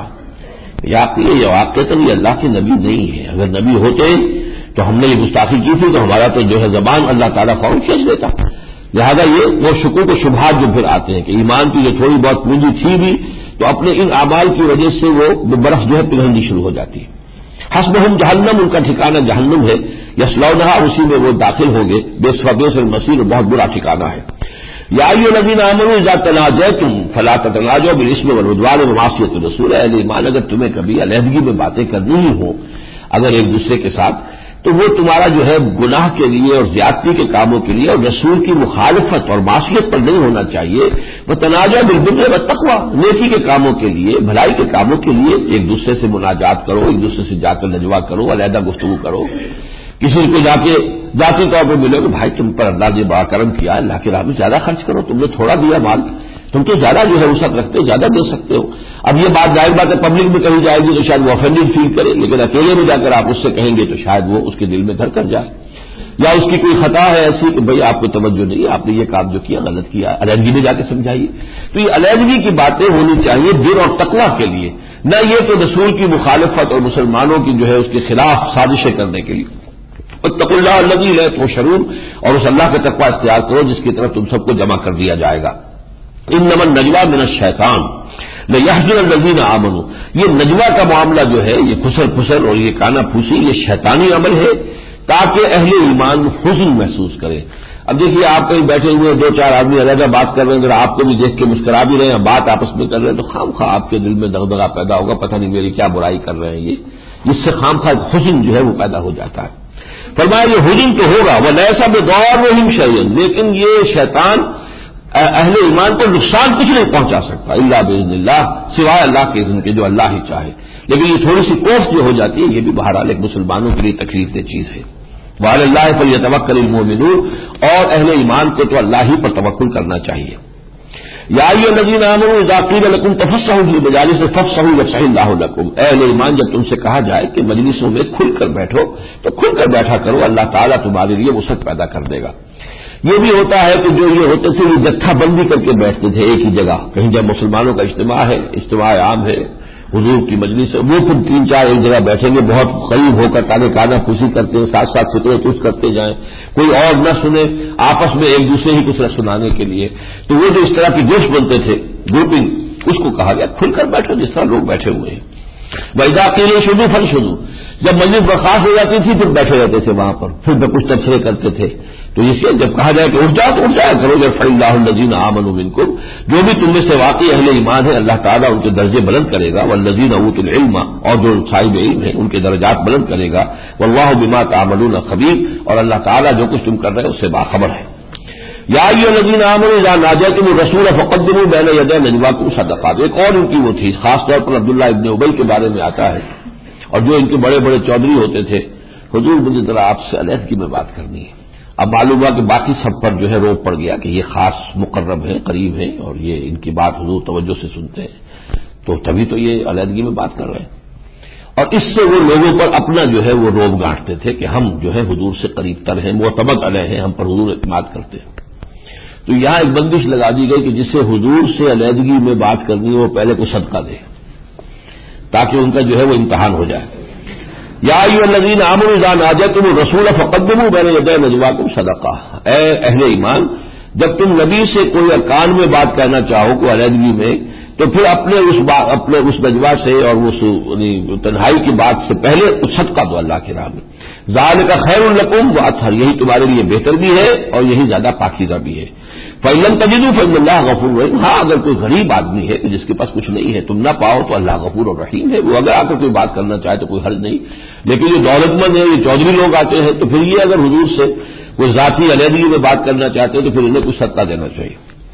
Speaker 1: یا یہ واقعتاً یہ اللہ کے نبی نہیں ہے، اگر نبی ہوتے تو ہم نے یہ گستاخی کی تھی تو ہمارا تو جو ہے زبان اللہ تعالیٰ فوراً کھینچ دیتا۔ لہذا یہ وہ شکوک و شبہات جو پھر آتے ہیں کہ ایمان کی جو تھوڑی بہت پونجی تھی بھی تو اپنے ان اعمال کی وجہ سے وہ برف جو ہے پگھلنی شروع ہو جاتی ہے۔ حسبہم جہنم، ان کا ٹھکانہ جہنم ہے، یصلونہا، اسی میں وہ داخل ہوں گے، بئس وبئس المصیر، بہت برا ٹھکانہ ہے۔ یا ایھا الذین آمنوا اذا تناجیتم فلا تتناجوا بالاسم والعدوان ومعصیۃ الرسول، اہل ایمان اگر تمہیں کبھی علیحدگی میں باتیں کرنی ہی ہو اگر ایک دوسرے کے ساتھ تو وہ تمہارا جو ہے گناہ کے لیے اور زیادتی کے کاموں کے لیے اور رسول کی مخالفت اور معصیت پر نہیں ہونا چاہیے۔ وتناجوا بالبر والتقوی، نیکی کے کاموں کے لیے، بھلائی کے کاموں کے لیے ایک دوسرے سے مناجات کرو، ایک دوسرے سے جا کر نجوا کرو، علیحدہ گفتگو کرو۔ کسی کو جا کے ذاتی طور پر ملے کہ بھائی تم پر اللہ نے بڑا کرم کیا، اللہ کی راہ میں زیادہ خرچ کرو، تم نے تھوڑا دیا مال، تم تو زیادہ جو ہے وسعت رکھتے ہو، زیادہ دے سکتے ہو۔ اب یہ بات ظاہر بات ہے پبلک میں کہی جائے گی تو شاید وہ افینڈڈ فیل کرے، لیکن اکیلے میں جا کر آپ اس سے کہیں گے تو شاید وہ اس کے دل میں دھر کر جائے، یا اس کی کوئی خطا ہے ایسی کہ بھئی آپ کو توجہ نہیں ہے، آپ نے یہ کام جو کیا غلط کیا، علیحدگی میں جا کے سمجھائیے۔ تو یہ علیحدگی کی باتیں ہونی چاہیے دین اور تقویٰ کے لیے، نہ یہ کہ رسول کی مخالفت اور مسلمانوں کی جو ہے اس کے خلاف سازشیں کرنے کے لیے۔ اتقوا اللہ الذی الیہ تحشرون، اور اس اللہ کا تقویٰ اختیار کرو جس کی طرف تم سب کو جمع کر دیا جائے گا۔ انما النجوى من الشیطان لیحزن الذین آمنوا، یہ نجوہ کا معاملہ جو ہے، یہ پھسل پھسل اور یہ کانا پھوسی، یہ شیطانی عمل ہے تاکہ اہل ایمان حزن محسوس کرے۔ اب دیکھیے آپ کہیں بیٹھے ہوئے دو چار آدمی علیحدہ بات کر رہے ہیں، اگر آپ کو بھی دیکھ کے مسکرا بھی رہے ہیں، بات آپس میں کر رہے ہیں، تو خام خواہ آپ کے دل میں دغدغہ پیدا ہوگا، پتہ نہیں میری کیا برائی کر رہے ہیں یہ، جس سے خام خواہ حزن جو ہے وہ پیدا ہو جاتا ہے۔ فرمایا یہ حزن تو ہوگا، ولیس بضارہم شیئا، لیکن یہ شیطان اہل ایمان کو نقصان کچھ نہیں پہنچا سکتا، الا باذن اللہ، سوائے اللہ کے اذن کے، جو اللہ ہی چاہے۔ لیکن یہ تھوڑی سی کوفت جو ہو جاتی ہے، یہ بھی بہرحال ایک مسلمانوں کے لیے تکلیف دہ چیز ہے۔ وعلی اللہ فلیتوکل المؤمنون، اور اہل ایمان کو تو اللہ ہی پر توکل کرنا چاہیے۔ یا ایھا الذین آمنوا اذا قیل لکم تفصحوا فی المجالس فافصحوا یفصح اللہ لکم، اے اہل ایمان جب تم سے کہا جائے کہ مجلسوں میں کھل کر بیٹھو تو کھل کر بیٹھا کرو، اللہ تعالیٰ تمہارے لیے وسعت پیدا کر دے گا۔ یہ بھی ہوتا ہے کہ جو یہ ہوتے تھے یہ جتھا بندی کر کے بیٹھتے تھے ایک ہی جگہ، کہیں جب مسلمانوں کا اجتماع ہے، اجتماع عام ہے، حضور کی مجلس ہے، وہ پھر تین چار ایک جگہ بیٹھیں گے بہت قریب ہو کر تاکہ کانا پھوسی کرتے ہیں، ساتھ ساتھ فکرے کچھ کرتے جائیں، کوئی اور نہ سنے، آپس میں ایک دوسرے ہی کچھ سنانے کے لیے۔ تو وہ جو اس طرح کی گروپس بنتے تھے، گروپنگ، اس کو کہا گیا کھل کر بیٹھو جس طرح لوگ بیٹھے ہوئے ہیں۔ وَإِذَا قِيلَ انشُزُوا فَانشُزُوا، جب مجلس برخاست ہو جاتی تھی پھر بیٹھے رہتے تھے وہاں پر، پھر کچھ تبصرے کرتے تھے۔ تو اس لیے جب کہا جائے کہ اٹھ جاؤ تو اٹھ جایا کرو، يَرْفَعِ اللَّهُ الَّذِينَ آمَنُوا مِنكُمْ، جو بھی تم میں سے واقعی اہل ایمان ہے اللہ تعالیٰ ان کے درجے بلند کرے گا، وَالَّذِينَ أُوتُوا الْعِلْمَ، اور جو صاحب علم ہیں ان کے درجات بلند کرے گا، وَاللَّهُ بِمَا تَعْمَلُونَ خَبِيرٌ، اور اللہ تعالیٰ جو کچھ تم کر رہے ہو اس سے باخبر ہے۔ یا ایھا الذین آمنوا اذا ناجیتم الرسول فقدموا بین یدی نجواکم صدقات، ایک اور ان کی وہ تھی، خاص طور پر عبداللہ ابن ابی کے بارے میں آتا ہے، اور جو ان کے بڑے بڑے چودھری ہوتے تھے، حضور مجھے ذرا آپ سے علیحدگی میں بات کرنی ہے۔ اب معلوم ہوا کہ باقی سب پر جو ہے روپ پڑ گیا کہ یہ خاص مقرب ہیں، قریب ہیں، اور یہ ان کی بات حضور توجہ سے سنتے ہیں، تو تبھی تو یہ علیحدگی میں بات کر رہے ہیں۔ اور اس سے وہ لوگوں پر اپنا جو ہے وہ روب گانٹتے تھے کہ ہم جو ہے حضور سے قریب تر ہیں، معتمد علیہ ہیں، ہم پر حضور اعتماد کرتے ہیں۔ تو یہاں ایک بندش لگا دی گئی کہ جس سے حضور سے علیحدگی میں بات کرنی ہے وہ پہلے کو صدقہ دے، تاکہ ان کا جو ہے وہ امتحان ہو جائے۔ یا ایھا الذین آمنوا اذا ناجیتم الرسول فقدموا بین یدی نجواکم صدقہ، اے اہل ایمان جب تم نبی سے کوئی ارکان میں بات کرنا چاہو کوئی علیحدگی میں، تو پھر اپنے اس بات اپنے اس نجوا سے اور اس تنہائی کی بات سے پہلے صدقہ دو اللہ کی راہ میں، ذالک خیر لکم واطہر، یہی تمہارے لیے بہتر بھی ہے اور یہی زیادہ پاکیزہ بھی ہے۔ فَإِن لَّمْ تَجِدُوا فَإِنَّ اللَّهَ غَفُورٌ رَّحِيمٌ، ہاں اگر کوئی غریب آدمی ہے کہ جس کے پاس کچھ نہیں ہے تم نہ پاؤ تو اللہ غفور اور رحیم ہے، وہ اگر آ کر کوئی بات کرنا چاہے تو کوئی حرج نہیں۔ لیکن جو دولت مند ہے، یہ چودھری لوگ آتے ہیں، تو پھر یہ اگر حضور سے کوئی ذاتی علیحدگی میں بات کرنا چاہتے ہیں تو پھر انہیں کچھ صدقہ دینا چاہیے۔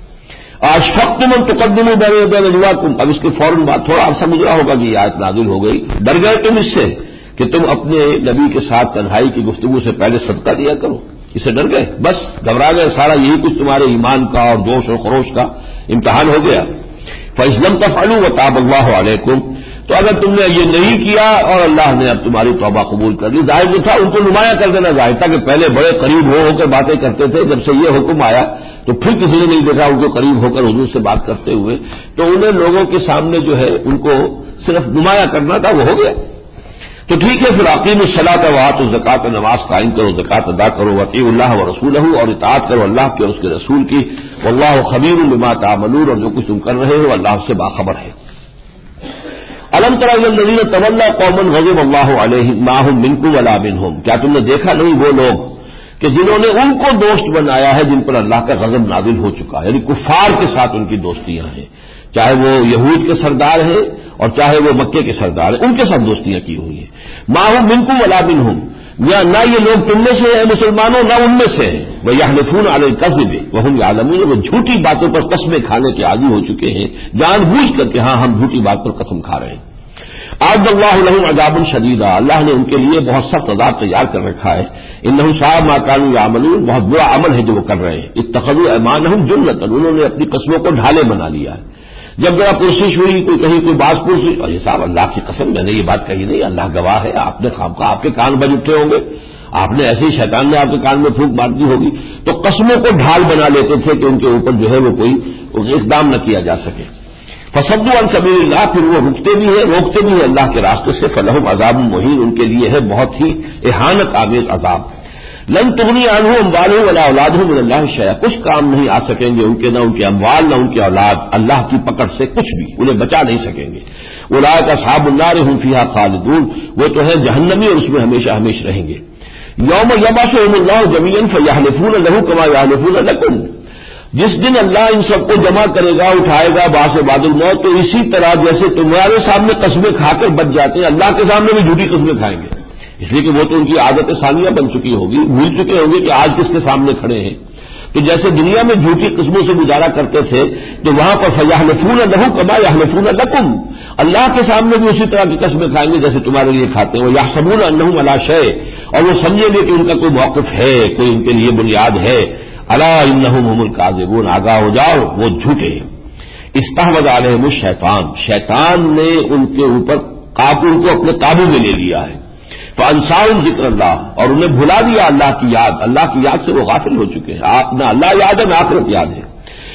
Speaker 1: اشفقتم ان تقدموا بین یدی نجواکم، اب اس کے فوراً بعد تھوڑا عرصہ گزرا ہوگا کہ یہ آیت نازل ہو گئی، ڈر گئے تم اس سے کہ تم اپنے نبی کے ساتھ تنہائی کی گفتگو سے پہلے صدقہ دیا کرو، اسے ڈر گئے، بس گھبرا گئے، سارا یہی کچھ تمہارے ایمان کا اور جوش و خروش کا امتحان ہو گیا۔ فَإِذْ لَمْ تَفْعَلُوا وَتَابَ اللَّهُ عَلَيْكُمْ، تو اگر تم نے یہ نہیں کیا اور اللہ نے اب تمہاری توبہ قبول کر لی، ظاہر جو تھا ان کو نمایاں کر دینا ظاہر تھا کہ پہلے بڑے قریب ہو ہو کر باتیں کرتے تھے، جب سے یہ حکم آیا تو پھر کسی نے نہیں دیکھا ان کو قریب ہو کر حضور سے بات کرتے ہوئے، تو انہیں لوگوں کے سامنے جو ہے ان کو صرف نمایاں کرنا تھا، وہ ہو گیا۔ تو ٹھیک ہے، پھر اقیموا الصلاۃ وآتوا الزکوٰۃ، نماز قائم کرو، زکوٰۃ ادا کرو، واطیعوا اللہ ورسولہ، اور اطاعت کرو اللہ کی اور اس کے رسول کی، واللہ خبیر بما تعملون، اور جو کچھ تم کر رہے ہو اللہ سے باخبر ہے۔ الم تر الی الذین تولوا قوما غضب اللہ علیہم ما هم منکم ولا منهم، کیا تم نے دیکھا نہیں وہ لوگ کہ جنہوں نے ان کو دوست بنایا ہے جن پر اللہ کا غضب نازل ہو چکا ہے، یعنی کفار کے ساتھ ان کی دوستیاں ہیں، چاہے وہ یہود کے سردار ہیں اور چاہے وہ مکے کے سردار ہیں، ان کے ساتھ دوستیاں کی ہوئی ہیں۔ ما هم منکم ولا منهم، نہ یہ لوگ تم میں سے ہیں مسلمانوں نہ ان میں سے ہیں، وَيَحْلِفُونَ عَلَى الْكَذِبِ وَهُمْ يَعْلَمُونَ، وہ جھوٹی باتوں پر قسمیں کھانے کے عادی ہو چکے ہیں، جان بوجھ کر کہ ہاں ہم جھوٹی بات پر قسم کھا رہے ہیں۔ اعد اللہ لہم عذاب شدیدا، اللہ نے ان کے لیے بہت سخت عذاب تیار کر رکھا ہے. انہم ساء ما كانوا يعملون، بہت برا عمل ہے جو وہ کر رہے ہیں. اتخذوا ایمانہم جنۃ، انہوں نے اپنی قسموں کو ڈھالے بنا لیا ہے. جب ذرا پرسش ہوئی، کوئی کہیں کوئی بات پرس ہوئی، ارے صاحب اللہ کی قسم میں نے یہ بات کہی نہیں، اللہ گواہ ہے، آپ نے خامخواہ آپ کے کان بج اٹھے ہوں گے، آپ نے ایسے ہی شیطان نے آپ کے کان میں پھونک مار دی ہوگی. تو قسموں کو ڈھال بنا لیتے تھے کہ ان کے اوپر جو ہے وہ کوئی اقدام نہ کیا جا سکے. فصدوا عن سبیل اللہ، پھر وہ رکتے بھی ہیں روکتے بھی ہیں اللہ کے راستے سے. فلہم عذاب مہین، ان کے لیے ہے بہت ہی اہانت آمیز عذاب. لن تغنی عنہم اموالہم ولا اولادہم من اللہ شیئا، کچھ کام نہیں آ سکیں گے ان کے، نہ ان کے اموال نہ ان کے اولاد اللہ کی پکڑ سے کچھ بھی انہیں بچا نہیں سکیں گے. اولئک اصحاب النار هم فیہا خالدون، وہ تو ہے جہنمی اور اس میں ہمیشہ ہمیشہ رہیں گے. یوم یبعثہم اللہ جمیعا فیحلفون لہ کما یحلفون لکم، جس دن اللہ ان سب کو جمع کرے گا اٹھائے گا بعث بعد الموت، تو اسی طرح جیسے تمہارے سامنے قسمیں کھا کر بچ جاتے ہیں اللہ کے سامنے بھی جھوٹی قسمیں کھائیں گے، اس لیے کہ وہ تو ان کی عادت ثانیہ بن چکی ہوگی، بھول چکے ہوں گے کہ آج کس کے سامنے کھڑے ہیں. تو جیسے دنیا میں جھوٹی قسموں سے گزارا کرتے تھے تو وہاں پر فیحلفون لہ کما یحلفون لکم، اللہ کے سامنے بھی اسی طرح کی قسمیں کھائیں گے جیسے تمہارے لیے کھاتے ہیں. ویحسبون انہم علی شیء، اور وہ سمجھیں گے کہ ان کا کوئی موقف ہے، کوئی ان کے لیے بنیاد ہے. الا انہم هم الکاذبون، آگاہ ہو جاؤ وہ جھوٹے ہیں. استحوذ علیہم الشیطان، شیطان نے ان کے اوپر قابو، ان کو اپنے قابو میں لے لیا ہے. فانساہم ذکر اللہ، اور انہیں بھلا دیا اللہ کی یاد، اللہ کی یاد سے وہ غافل ہو چکے ہیں. آپ نہ اللہ یاد ہے نہ آخرت یاد ہے.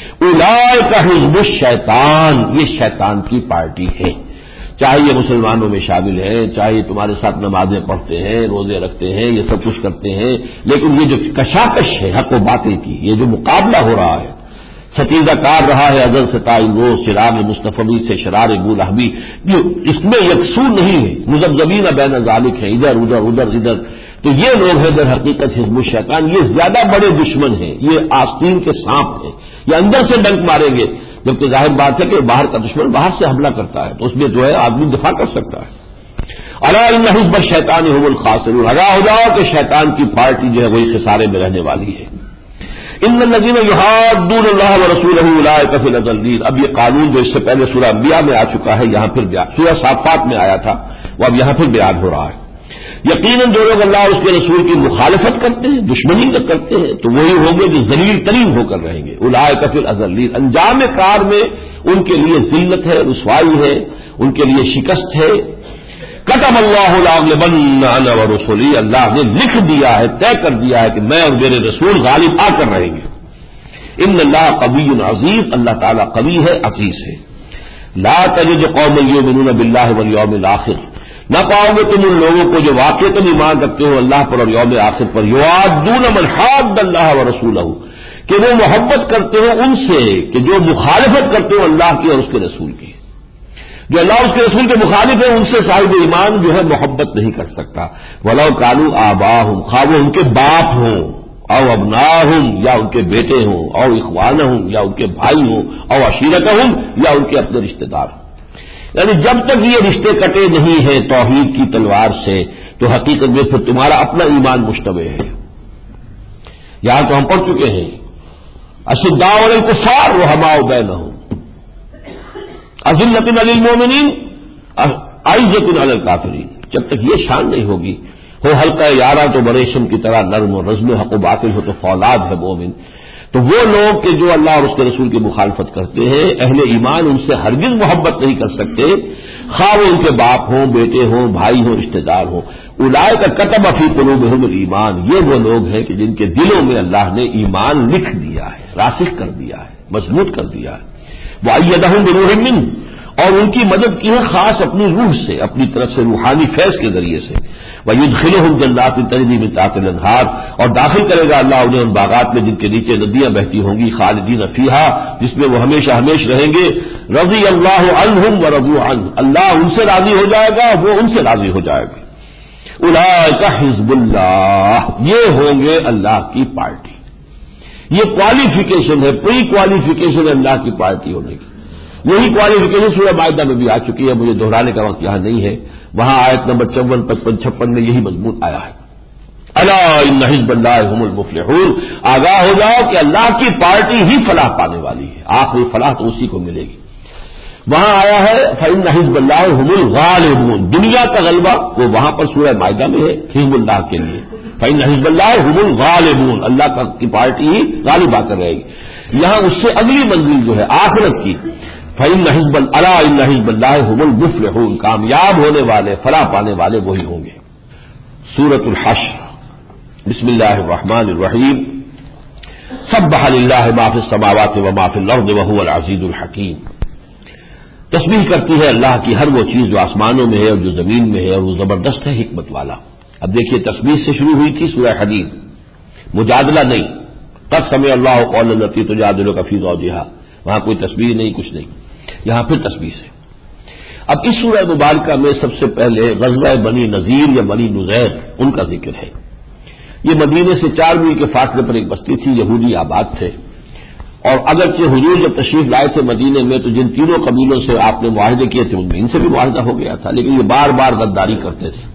Speaker 1: اولئک حزب الشیطان، یہ شیطان کی پارٹی ہے. چاہے یہ مسلمانوں میں شامل ہیں، چاہے یہ تمہارے ساتھ نمازیں پڑھتے ہیں، روزے رکھتے ہیں، یہ سب کچھ کرتے ہیں، لیکن یہ جو کشاکش ہے حق و باطل کی، یہ جو مقابلہ ہو رہا ہے، ستیزہ کار رہا ہے ازل سے تا روز، چراغ مصطفی سے شرار بولہبی، جو اس میں یکسو نہیں ہے، مذبذبین بین ذالک ہیں، ادھر ادھر ادھر ادھر. تو یہ لوگ ہیں در حقیقت حزب الشیطان، یہ زیادہ بڑے دشمن ہیں، یہ آستین کے سانپ ہیں، یہ اندر سے ڈنک ماریں گے، جبکہ ظاہر بات ہے کہ باہر کا دشمن باہر سے حملہ کرتا ہے تو اس میں جو ہے آدمی دفاع کر سکتا ہے. الا ان حزب الشیطان هم الخاسرون، آگاہ ہو جاؤ کہ شیطان کی پارٹی جو ہے وہی خسارے میں رہنے والی ہے. ان الذين يحادون الله ورسوله اولئك في الاضلين، اب یہ قانون جو اس سے پہلے سورہ انبیاء میں آ چکا ہے، یہاں پھر بیان، سورہ صافات میں آیا تھا، وہ اب یہاں پھر بیان ہو رہا ہے. یقیناً جو لوگ اللہ اور اس کے رسول کی مخالفت کرتے ہیں، دشمنی کرتے ہیں، تو وہی ہوں گے جو ذلیل ترین ہو کر رہیں گے. اولئک فی الاضلین، انجام کار میں ان کے لیے ذلت ہے، رسوائی ہے، ان کے لیے شکست ہے. کتب اللہ لاغلبن انا ورسلی، اللہ نے لکھ دیا ہے، طے کر دیا ہے کہ میں اور میرے رسول غالب آ کر رہیں گے. ان اللہ قوی عزیز، اللہ تعالیٰ قوی ہے، عزیز ہے. لا تجد قوما یؤمنون باللہ والیوم الآخر، نہ پاؤ گے تم ان لوگوں کو جو واقعتاً ایمان رکھتے ہو اللہ پر اور یوم آخر پر، یوادون من حاد اللہ ورسولہ، کہ وہ محبت کرتے ہو ان سے کہ جو مخالفت کرتے ہو اللہ کی اور اس کے رسول کی. جو اللہ اس کے رسول کے مخالف ہیں ان سے صاحب ایمان جو ہے محبت نہیں کر سکتا. ولو کانوا آباہم، خواہ وہ ان کے باپ ہوں، او ابناہم یا ان کے بیٹے ہوں، او اخوانہم یا ان کے بھائی ہوں، او عشیرتہم یا ان کے اپنے رشتہ دار. یعنی جب تک یہ رشتے کٹے نہیں ہیں توحید کی تلوار سے تو حقیقت میں پھر تمہارا اپنا ایمان مشتبہ ہے. یہاں تو ہم پڑھ چکے ہیں اشداء علی الکفار رحماء بینہم، اذلۃ علی المؤمنین عزۃ علی الکافرین. جب تک یہ شان نہیں ہوگی، ہو حلقہ یارہ تو بریشم کی طرح نرم و رزم حق و باطل ہو تو فولاد ہے مومن. تو وہ لوگ کہ جو اللہ اور اس کے رسول کی مخالفت کرتے ہیں، اہل ایمان ان سے ہرگز محبت نہیں کر سکتے، خواہ وہ ان کے باپ ہوں، بیٹے ہوں، بھائی ہوں، رشتہ دار ہوں. اولئک کتب فی قلوبہم الایمان، یہ وہ لوگ ہیں کہ جن کے دلوں میں اللہ نے ایمان لکھ دیا ہے، راسخ کر دیا ہے، مضبوط کر دیا ہے. وأیدہم بروح منہ، اور ان کی مدد کی ہے خاص اپنی روح سے، اپنی طرف سے روحانی فیض کے ذریعے سے. وَيُدْخِلُهُمْ جَنَّاتٍ تَجْرِي مِن تَحْتِهَا الْأَنْهَارُ، اور داخل کرے گا اللہ انہیں ان باغات میں جن کے نیچے ندیاں بہتی ہوں گی، خالدین فیہا، جس میں وہ ہمیشہ ہمیش رہیں گے. رضی اللہ عنہم ورضوا عنہ، اللہ ان سے راضی ہو جائے گا، وہ ان سے راضی ہو جائے گا. اولئک حزب اللہ، یہ ہوں گے اللہ کی پارٹی. یہ کوالیفیکیشن ہے، پری کوالیفیکیشن ہے اللہ کی پارٹی ہونے کی. یہی کوالیفیکیشن سورہ مائدہ میں بھی آ چکی ہے، مجھے دہرانے کا وقت یہاں نہیں ہے. وہاں آیت نمبر چون پچپن چھپن میں یہی مضمون آیا ہے. الا ان حزب اللہ هم المفلحون، آگاہ ہو جاؤ کہ اللہ کی پارٹی ہی فلاح پانے والی ہے، آخری فلاح تو اسی کو ملے گی. وہاں آیا ہے فإن حزب اللہ هم الغالبون، دنیا کا غلبہ وہ وہاں پر سورہ مائدہ میں ہے حزب اللہ کے لیے، فإن حزب اللہ هم الغالبون، اللہ کا کی پارٹی ہی غالب آ کر رہے گی۔ یہاں اس سے اگلی منزل جو ہے آخرت کی، فإن حزب الا ان حزب اللہ هم المفلحون، کامیاب ہونے والے فلاح پانے والے وہی ہوں گے۔ سورۃ الحشر، بسم اللہ الرحمن الرحیم۔ سبح للہ ما فی السماوات وما فی الارض وهو العزیز الحکیم۔ تسبیح کرتی ہے اللہ کی ہر وہ چیز جو آسمانوں میں ہے اور جو زمین میں ہے، اور وہ زبردست ہے، حکمت والا۔ اب دیکھیے تسبیح سے شروع ہوئی تھی سورہ حدید، مجادلہ نہیں، قد سمع اللہ قول التی تجادلک فی زوجہا، وہاں کوئی تسبیح نہیں، کچھ نہیں، یہاں پھر تسبیح سے۔ اب اس سورہ مبارکہ میں سب سے پہلے غزوہ بنی نذیر یا بنی نذیر ان کا ذکر ہے۔ یہ مدینے سے چار میل کے فاصلے پر ایک بستی تھی، یہودی آباد تھے، اور اگرچہ حضور جب تشریف لائے تھے مدینے میں تو جن تینوں قبیلوں سے آپ نے معاہدے کیے تھے ان میں ان سے بھی معاہدہ ہو گیا تھا، لیکن یہ بار بار غداری کرتے تھے۔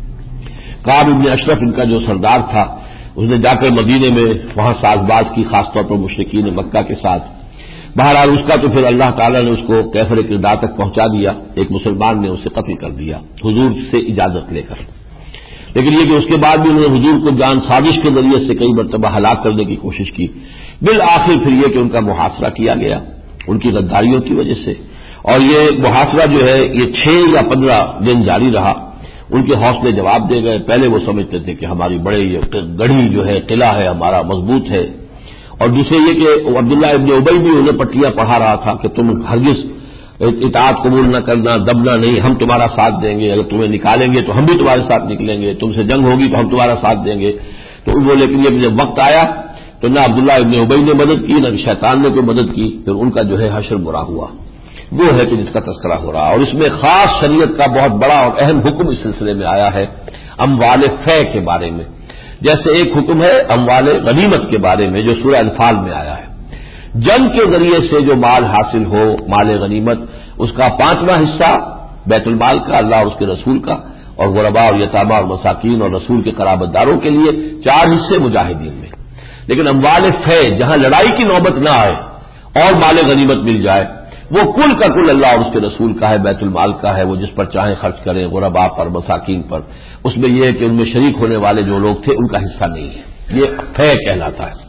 Speaker 1: کعب بن اشرف ان کا جو سردار تھا، اس نے جا کر مدینے میں وہاں ساز باز کی، خاص طور پر مشرکین مکہ کے ساتھ۔ بہرحال اس کا تو پھر اللہ تعالیٰ نے اس کو کیفر کردار تک پہنچا دیا، ایک مسلمان نے اسے قتل کر دیا حضور سے اجازت لے کر۔ لیکن یہ کہ اس کے بعد بھی انہوں نے حضور کو جان سازش کے ذریعے سے کئی مرتبہ ہلاک کرنے کی کوشش کی، بالآخر پھر یہ کہ ان کا محاصرہ کیا گیا ان کی غداریوں کی وجہ سے، اور یہ محاصرہ جو ہے یہ چھ یا پندرہ دن جاری رہا۔ ان کے حوصلے جواب دے گئے، پہلے وہ سمجھتے تھے کہ ہماری بڑے یہ گڑھی جو ہے قلعہ ہے ہمارا مضبوط ہے، اور دوسرے یہ کہ عبداللہ ابن ابی بھی انہیں پٹیاں پڑھا رہا تھا کہ تم ہرگز اطاعت قبول نہ کرنا، دبنا نہیں، ہم تمہارا ساتھ دیں گے، اگر تمہیں نکالیں گے تو ہم بھی تمہارے ساتھ نکلیں گے، تم سے جنگ ہوگی تو ہم تمہارا ساتھ دیں گے۔ تو وہ لیکن جب وقت آیا تو نہ عبداللہ ابن ابی نے مدد کی، نہ شیطان نے کوئی مدد کی، پھر ان کا جو ہے حشر برا ہوا۔ وہ ہے کہ جس کا تذکرہ ہو رہا، اور اس میں خاص شریعت کا بہت بڑا اور اہم حکم اس سلسلے میں آیا ہے اموال فے کے بارے میں، جیسے ایک حکم ہے اموال غنیمت کے بارے میں جو سورہ انفال میں آیا ہے۔ جنگ کے ذریعے سے جو مال حاصل ہو، مال غنیمت، اس کا پانچواں حصہ بیت المال کا، اللہ اور اس کے رسول کا، اور غرباء اور یتامى اور مساکین اور رسول کے قرابت داروں کے لیے، چار حصے مجاہدین میں۔ لیکن اموال فے جہاں لڑائی کی نوبت نہ آئے اور مال غنیمت مل جائے، وہ کل کا کل اللہ اور اس کے رسول کا ہے، بیت المال کا ہے، وہ جس پر چاہیں خرچ کریں، غرباء پر، مساکین پر۔ اس میں یہ ہے کہ ان میں شریک ہونے والے جو لوگ تھے ان کا حصہ نہیں ہے، یہ فے کہلاتا ہے۔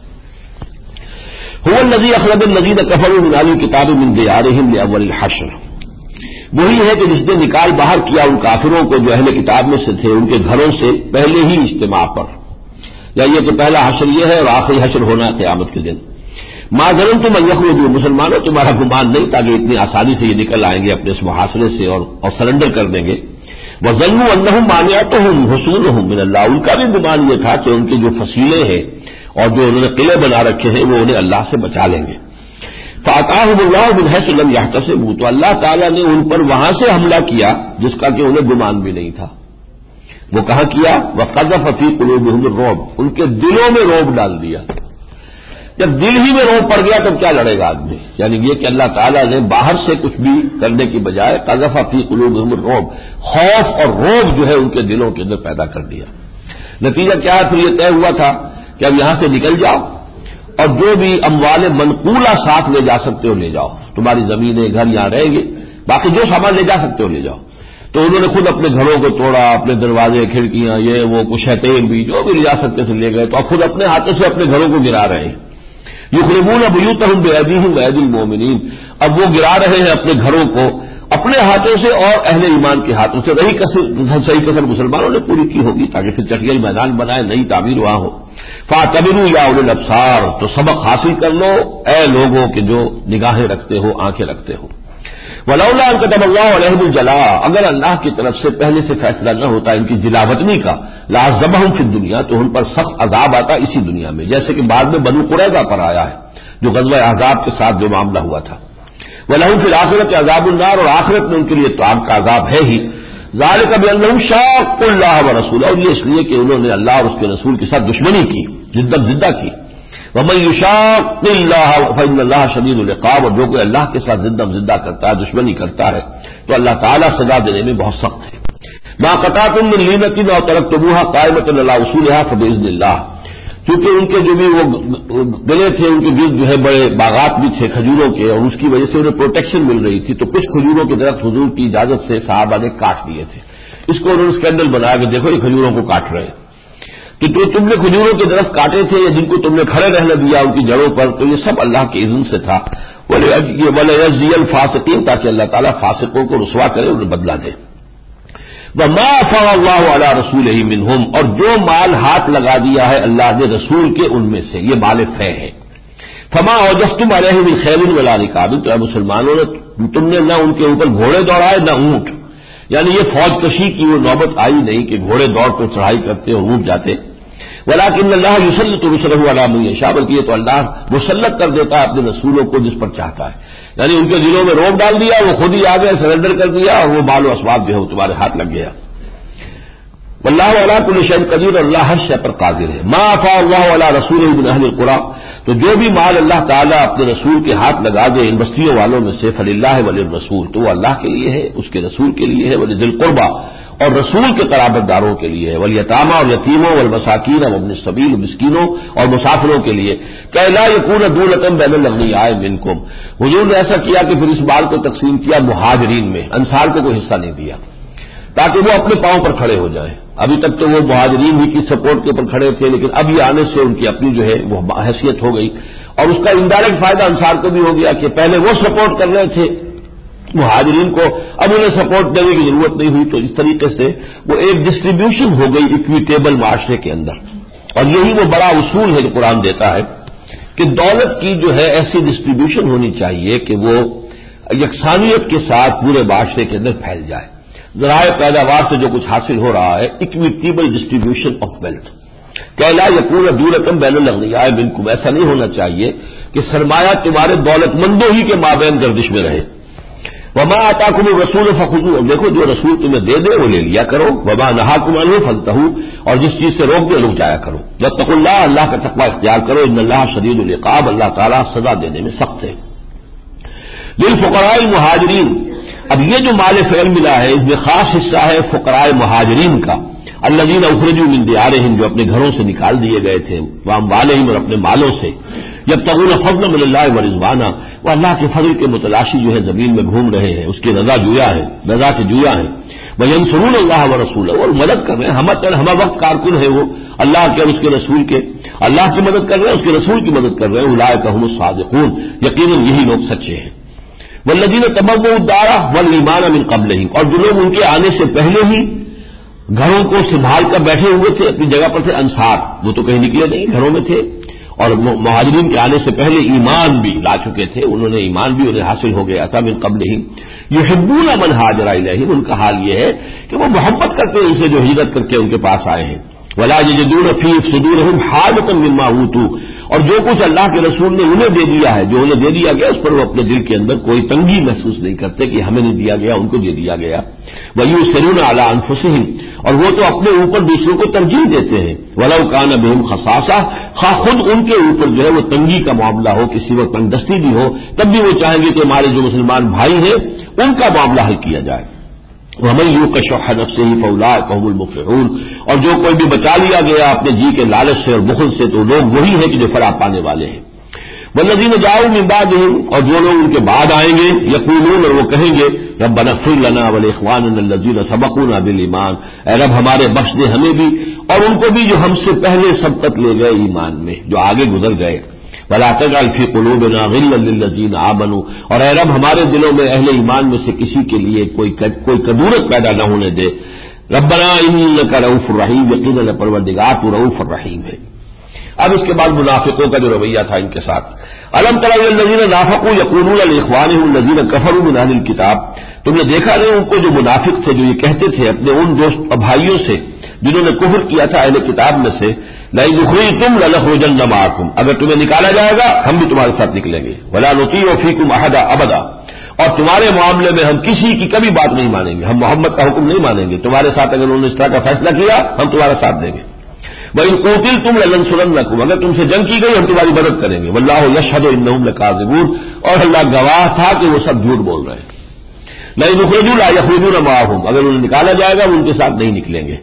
Speaker 1: هو الذی اخرج الذین کفروا من اہل الکتاب من دیارہم لاول الحشر، وہی ہے کہ جس نے نکال باہر کیا ان کافروں کو جو اہل کتاب میں سے تھے ان کے گھروں سے پہلے ہی اجتماع پر، یا یہ کہ پہلا حشر یہ ہے اور آخری حشر ہونا قیامت کے دن۔ ما ظننتم ان یخرجوا، مسلمانوں تمہارا گمان نہیں تھا کہ اتنی آسانی سے یہ نکل آئیں گے اپنے اس محاصرے سے اور اور سرنڈر کر دیں گے۔ وظنوا انہم مانعتہم حصونہم من اللہ، ان کا بھی گمان یہ تھا کہ ان کے جو فصیلے ہیں اور جو انہوں نے قلعے بنا رکھے ہیں وہ انہیں اللہ سے بچا لیں گے۔ فَأَتَاهُمُ اللَّهُ مِنْ حَيْثُ لَمْ يَحْتَسِبُوا، تو اللہ تعالیٰ نے ان پر وہاں سے حملہ کیا جس کا کہ انہیں گمان بھی نہیں تھا۔ وہ کہاں کیا؟ وَقَذَفَ فِي قُلُوبِهِمُ الرُّعْبَ، ان کے دلوں میں رعب ڈال دیا۔ جب دل ہی میں رعب پڑ گیا تب کیا لڑے گا آدمی؟ یعنی یہ کہ اللہ تعالیٰ نے باہر سے کچھ بھی کرنے کی بجائے قَذَفَ فِي قُلُوبِهِمُ الرُّعْبَ، خوف اور رعب جو ہے ان کے دلوں کے اندر پیدا کر دیا۔ نتیجہ کیا ہے؟ پھر یہ طے ہوا تھا کہ اب یہاں سے نکل جاؤ اور جو بھی اموال منقولہ ساتھ لے جا سکتے ہو لے جاؤ، تمہاری زمینیں گھر یہاں رہیں گے، باقی جو سامان لے جا سکتے ہو لے جاؤ۔ تو انہوں نے خود اپنے گھروں کو توڑا، اپنے دروازے کھڑکیاں یہ وہ کچھ تیل بھی جو بھی لے جا سکتے تھے لے گئے، تو اب خود اپنے ہاتھوں سے اپنے گھروں کو گرا رہے ہیں۔ یخربون بیوتہم بایدیہم وایدی المؤمنین، اب وہ گرا رہے ہیں اپنے گھروں کو اپنے ہاتھوں سے اور اہل ایمان کے ہاتھوں سے۔ رہی کسر صحیح کسر مسلمانوں نے پوری کی ہوگی تاکہ پھر چٹیل میدان بنائے، نئی تعمیر وہاں ہو۔ فاعتبروا یا اولي الابصار، تو سبق حاصل کر لو اے لوگوں کے جو نگاہیں رکھتے ہو، آنکھیں رکھتے ہو۔ ولولا ان كتب الله عليهم الجلاء، اگر اللہ کی طرف سے پہلے سے فیصلہ نہ ہوتا ان کی جلاوطنی کا، لعذبهم في الدنيا، تو ان پر سخت عذاب آتا اسی دنیا میں، جیسے کہ بعد میں بنو قریظہ پر آیا ہے جو غزوہ احزاب کے ساتھ جو معاملہ ہوا تھا۔ وَلَهُمْ فِي الْآخِرَةِ عَذَابُ النَّارِ، اور آخرت میں ان کے لیے تو آگ کا عذاب ہے ہی۔ ذَلِكَ بِأَنَّهُمْ شَاقُّوا اللَّهَ وَرَسُولَهُ، اور یہ اس لیے کہ انہوں نے اللہ اور اس کے رسول کے ساتھ دشمنی کی، جدم زدہ کی۔ وَمَن يُشَاقِّ اللَّهَ فَإِنَّ اللَّهَ شَدِيدُ الْعِقَابِ، اور جو کوئی اللہ کے ساتھ زدم زدہ کرتا ہے، دشمنی کرتا ہے، تو اللہ تعالیٰ سزا دینے میں بہت سخت ہے۔ مَا قَطَعْتُم مِّن لِينَةٍ أَوْ تَرَكْتُمُوهَا قَائِمَةً عَلَىٰ أُصُولِهَا فَبِإِذْنِ اللَّهِ، چونکہ ان کے جو بھی وہ گلے تھے ان کے گرد جو ہے بڑے باغات بھی تھے کھجوروں کے، اور اس کی وجہ سے انہیں پروٹیکشن مل رہی تھی، تو کچھ کھجوروں کے درخت حضور کی اجازت سے صحابہ نے کاٹ دیے تھے. اس کو انہوں نے اسکینڈل بنایا کہ دیکھو یہ کھجوروں کو کاٹ رہے ہیں. تو جو تم نے کھجوروں کے درخت کاٹے تھے یا جن کو تم نے کھڑے رہنے دیا ان کی جڑوں پر، تو یہ سب اللہ کے اذن سے تھا. وَلَيَجْزِيَ الْفَاسِقِينَ، تاکہ اللہ تعالیٰ فاسقوں کو رسوا کرے، انہیں بدلہ دے. وَمَا أَفَاءَ اللَّهُ عَلَىٰ رَسُولِهِ مِنْهُمْ، اور جو مال ہاتھ لگا دیا ہے اللہ نے رسول کے ان میں سے، یہ مال فے ہے. فَمَا أَوْجَفْتُمْ عَلَيْهِ مِنْ خَيْلٍ وَلَا رِكَابٍ، تو اے مسلمانوں نے تم نے نہ ان کے اوپر گھوڑے دوڑائے نہ اونٹ، یعنی یہ فوج کشی کی وہ نوبت آئی نہیں کہ گھوڑے دوڑ کر چڑھائی کرتے اور اونٹ جاتے. وَلَٰكِنَّ اللَّهَ يُسَلِّطُ رُسُلَهُ عَلَىٰ مَن يَشَاءُ، بلکہ یہ تو اللہ مسلط کر دیتا ہے اپنے رسولوں کو جس پر چاہتا ہے. یعنی ان کے دلوں میں روب ڈال دیا، وہ خود ہی آ گئے، سرنڈر کر دیا، اور وہ مال و اسباب جو ہے وہ تمہارے ہاتھ لگ گیا. واللہ علی کل شیء قدیر، اللہ ہر شے پر قادر ہے. ما افاء اللہ علی رسولہ من اہل القری، تو جو بھی مال اللہ تعالیٰ اپنے رسول کے ہاتھ لگا دے ان بستیوں والوں میں سے، فللہ وللرسول، تو وہ اللہ کے لیے ہے، اس کے رسول کے لیے ہے، ولذی القربى، اور رسول کے قرابت داروں کے لیے ہے، والیتامى اور یتیموں، والمساکین اور ابن السبیل، مسکینوں اور مسافروں کے لیے. کہ لا یکون دولۃ بین الاغنیاء منکم، حضور نے ایسا کیا کہ پھر اس مال کو تقسیم کیا مہاجرین میں، انصار کو کوئی حصہ نہیں دیا تاکہ وہ اپنے پاؤں پر کھڑے ہو جائیں. ابھی تک تو وہ مہاجرین ہی کی سپورٹ کے اوپر کھڑے تھے، لیکن اب یہ آنے سے ان کی اپنی جو ہے وہ حیثیت ہو گئی، اور اس کا انڈائریکٹ فائدہ انصار کو بھی ہو گیا کہ پہلے وہ سپورٹ کر رہے تھے مہاجرین کو، اب انہیں سپورٹ دینے کی ضرورت نہیں ہوئی. تو اس طریقے سے وہ ایک ڈسٹریبیوشن ہو گئی اکویٹیبل معاشرے کے اندر. اور یہی وہ بڑا اصول ہے جو قرآن دیتا ہے کہ دولت کی جو ہے ایسی ڈسٹریبیوشن ہونی چاہیے کہ وہ یکسانیت کے ساتھ پورے معاشرے کے اندر پھیل جائے. ذرائع پیداوار سے جو کچھ حاصل ہو رہا ہے، اکویٹیبل ڈسٹریبیوشن آف ویلتھ. کہ لا یکون دولۃ بین الاغنیاء منکم، ایسا نہیں ہونا چاہیے کہ سرمایہ تمہارے دولت مندوں ہی کے مابین گردش میں رہے. وما آتاکم الرسول فخذوه، دیکھو جو رسول تمہیں دے دے وہ لے لیا کرو. وما نہاکم عنہ فانتہوا، اور جس چیز سے روک دے رک جایا کرو. واتقوا اللہ، اللہ کا تقوی اختیار کرو. ان اللہ شدید العقاب، اللہ تعالیٰ سزا دینے میں سخت ہے. للفقراء المہاجرین، اب یہ جو مال فعل ملا ہے اس میں خاص حصہ ہے فقراء مہاجرین کا، الذین اخرجوا من دیارہم، جو اپنے گھروں سے نکال دیے گئے تھے، واموالہم، اور اپنے مالوں سے، یبتغون فضلا من اللہ ورضوانا، وہ اللہ کے فضل کے متلاشی جو ہے زمین میں گھوم رہے ہیں، اس کی رضا جویا ہے، رضا کے جویا ہے. وینصرون اللہ ورسولہ، اور مدد کر رہے ہیں، ہم ہم وقت کارکن ہے وہ اللہ کے اور اس کے رسول کے، اللہ کی مدد کر رہے ہیں، اس کے رسول کی مدد کر رہے ہیں. اولئک هم الصادقون، یقیناً یہی لوگ سچے ہیں. والذین تبوؤوا الدار والایمان من قبلہم، اور جو لوگ ان کے آنے سے پہلے ہی گھروں کو سنبھال کر بیٹھے ہوئے تھے اپنی جگہ پر تھے، انصار، وہ تو کہیں نکلے نہیں، گھروں میں تھے، اور مہاجرین کے آنے سے پہلے ایمان بھی لا چکے تھے، انہوں نے ایمان بھی انہیں حاصل ہو گیا تھا. من قبلہم یحبون من ہاجر الیہم، ان کا حال یہ ہے کہ وہ محبت کرتے ہیں اسے جو ہجرت کر کے ان کے پاس آئے ہیں. ولا یجدون فی صدورہم حاجۃ مما اوتوا، اور جو کچھ اللہ کے رسول نے انہیں دے دیا ہے، جو انہیں دے دیا گیا اس پر وہ اپنے دل کے اندر کوئی تنگی محسوس نہیں کرتے کہ ہمیں نہیں دیا گیا، ان کو دے دیا گیا. وَيُؤْثِرُونَ عَلَىٰ أَنفُسِهِمْ، اور وہ تو اپنے اوپر دوسروں کو ترجیح دیتے ہیں. وَلَوْ كَانَ بِهِمْ خَصَاصَةٌ، خواہ خود ان کے اوپر جو ہے وہ تنگی کا معاملہ ہو، کسی وقت تنگ دستی بھی ہو، تب بھی وہ چاہیں گے کہ ہمارے جو مسلمان بھائی ہیں ان کا معاملہ حل کیا جائے. وَمَن يُوقَ شُحَّ نَفْسِهِ فَأُولَٰئِكَ هُمُ الْمُفْلِحُونَ، اور جو کوئی بھی بچا لیا گیا اپنے جی کے لالچ سے اور بخل سے تو لوگ وہی ہیں کہ جو فلاح پانے والے ہیں. والذین جاؤوا من بعدہم، اور جو لوگ ان کے بعد آئیں گے، یقولون، اور وہ کہیں گے، ربنا اغفر لنا ولاخواننا الذین سبقونا بالایمان، اے رب ہمارے بخش دے ہمیں بھی اور ان کو بھی جو ہم سے پہلے سبقت لے گئے ایمان میں، جو آگے گزر گئے. ولا تجعل فی قلوبنا غلا للذین آمنوا، اور اے رب ہمارے دلوں میں اہل ایمان میں سے کسی کے لیے کوئی کوئی کدورت پیدا نہ ہونے دے. ربنا انک رؤوف الرحیم، یقینا پروردگار تو رؤوف الرحیم ہے. اب اس کے بعد منافقوں کا جو رویہ تھا ان کے ساتھ، الم تر الذین نافقوا یقولون لاخوانهم الذین کفروا من اہل الکتاب، تم نے دیکھا نہیں ان کو جو منافق تھے، جو یہ کہتے تھے اپنے ان دوست بھائیوں سے جنہوں نے کفر کیا تھا اہل کتاب میں سے، لئن اخرجتم لنخرجن معکم، اگر تمہیں نکالا جائے گا ہم بھی تمہارے ساتھ نکلیں گے. ولا نطیع فیکم احدا ابدا، اور تمہارے معاملے میں ہم کسی کی کبھی بات نہیں مانیں گے، ہم محمد کا حکم نہیں مانیں گے، تمہارے ساتھ اگر انہوں نے اس طرح کا فیصلہ کیا ہم تمہارا ساتھ دیں گے. وَإِن قُوتِلْتُمْ لَنَنصُرَنَّكُمْ، اگر تم سے جنگ کی گئی ہم تمہاری مدد کریں گے. وَاللَّهُ يَشْهَدُ إِنَّهُمْ لَكَاذِبُونَ، اور اللہ گواہ تھا کہ وہ سب جھوٹ بول رہے ہیں. لَئِنْ أُخْرِجُوا لَا يَخْرُجُونَ مَعَهُمْ، اگر انہیں نکالا جائے گا وہ ان کے ساتھ نہیں نکلیں گے.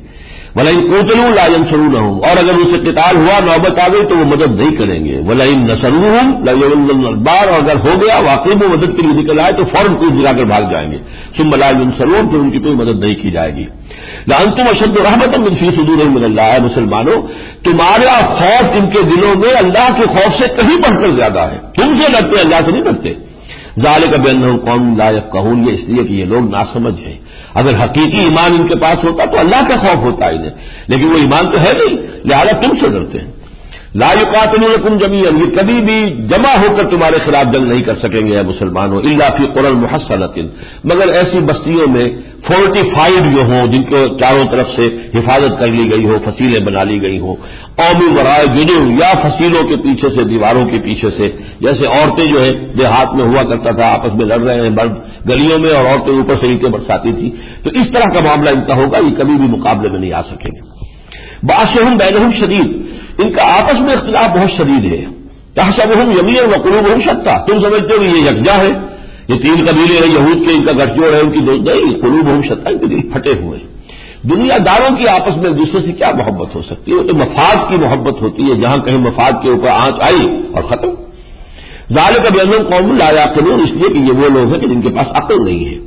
Speaker 1: وَلَئِن قُوتِلُوا لَا يَنصُرُونَهُمْ، اور اگر ان سے قتال ہوا، نوبت آ گئی تو وہ مدد نہیں کریں گے. وَلَئِن نَصَرُوهُمْ لَيُوَلُّنَّ الْأَدْبَارَ، اور اگر ہو گیا واقعی وہ مدد کے لیے نکل آئے تو فوراً کوئی گرا کر بھاگ جائیں گے. ثُمَّ لَا يُنصَرُونَ، پھر ان کی کوئی مدد نہیں کی جائے گی. لَأَنتُمْ أَشَدُّ رَهْبَةً مِّن فِي صُدُورِهِم مِّنَ اللَّهِ، مسلمانوں تمہارا خوف ان کے دلوں میں اللہ کے خوف سے کہیں بڑھ کر زیادہ ہے. تم سے ڈرتے، اللہ سے نہیں ڈرتے. ذالک بأنہم قوم لا یفقہون، یہ اس لیے کہ یہ لوگ ناسمجھ ہیں. اگر حقیقی ایمان ان کے پاس ہوتا تو اللہ کا خوف ہوتا انہیں، لیکن وہ ایمان تو ہے نہیں، لہذا تم سے ڈرتے ہیں. لا یقاتلونکم جمیعا، یہ کبھی بھی جمع ہو کر تمہارے خلاف جنگ نہیں کر سکیں گے اے مسلمانوں. الا فی قری محصنۃ، مگر ایسی بستیوں میں فورٹیفائڈ جو ہوں، جن کو چاروں طرف سے حفاظت کر لی گئی ہو، فصیلیں بنا لی گئی ہوں. او من وراء جدر، یا فصیلوں کے پیچھے سے، دیواروں کے پیچھے سے. جیسے عورتیں جو ہے دیہات میں ہوا کرتا تھا، آپس میں لڑ رہے ہیں مرد گلیوں میں اور عورتیں اوپر سے نیچے برساتی تھی، تو اس طرح کا معاملہ ان کا ہوگا، یہ کبھی بھی مقابلے میں نہیں آ سکیں گے. بأسهم بینہم شدید، ان کا آپس میں اختلاف بہت شدید ہے. تحسبهم جمیعا وقلوبهم شتیٰ، تم سمجھتے ہو یہ یکجا ہے، یہ تین قبیلے ہیں یہود کے، ان کا گٹھ جوڑ ہے، ان کی دوست نہیں. قلوبهم شتیٰ، ان کے دل پھٹے ہوئے ہیں. دنیا داروں کی آپس میں ایک دوسرے سے کیا محبت ہو سکتی ہے؟ وہ تو مفاد کی محبت ہوتی ہے، جہاں کہیں مفاد کے اوپر آنچ آئی اور ختم. ذالک بأنہم قوم لا یعقلون، اس لیے کہ یہ وہ لوگ ہیں کہ جن کے پاس عقل نہیں ہے.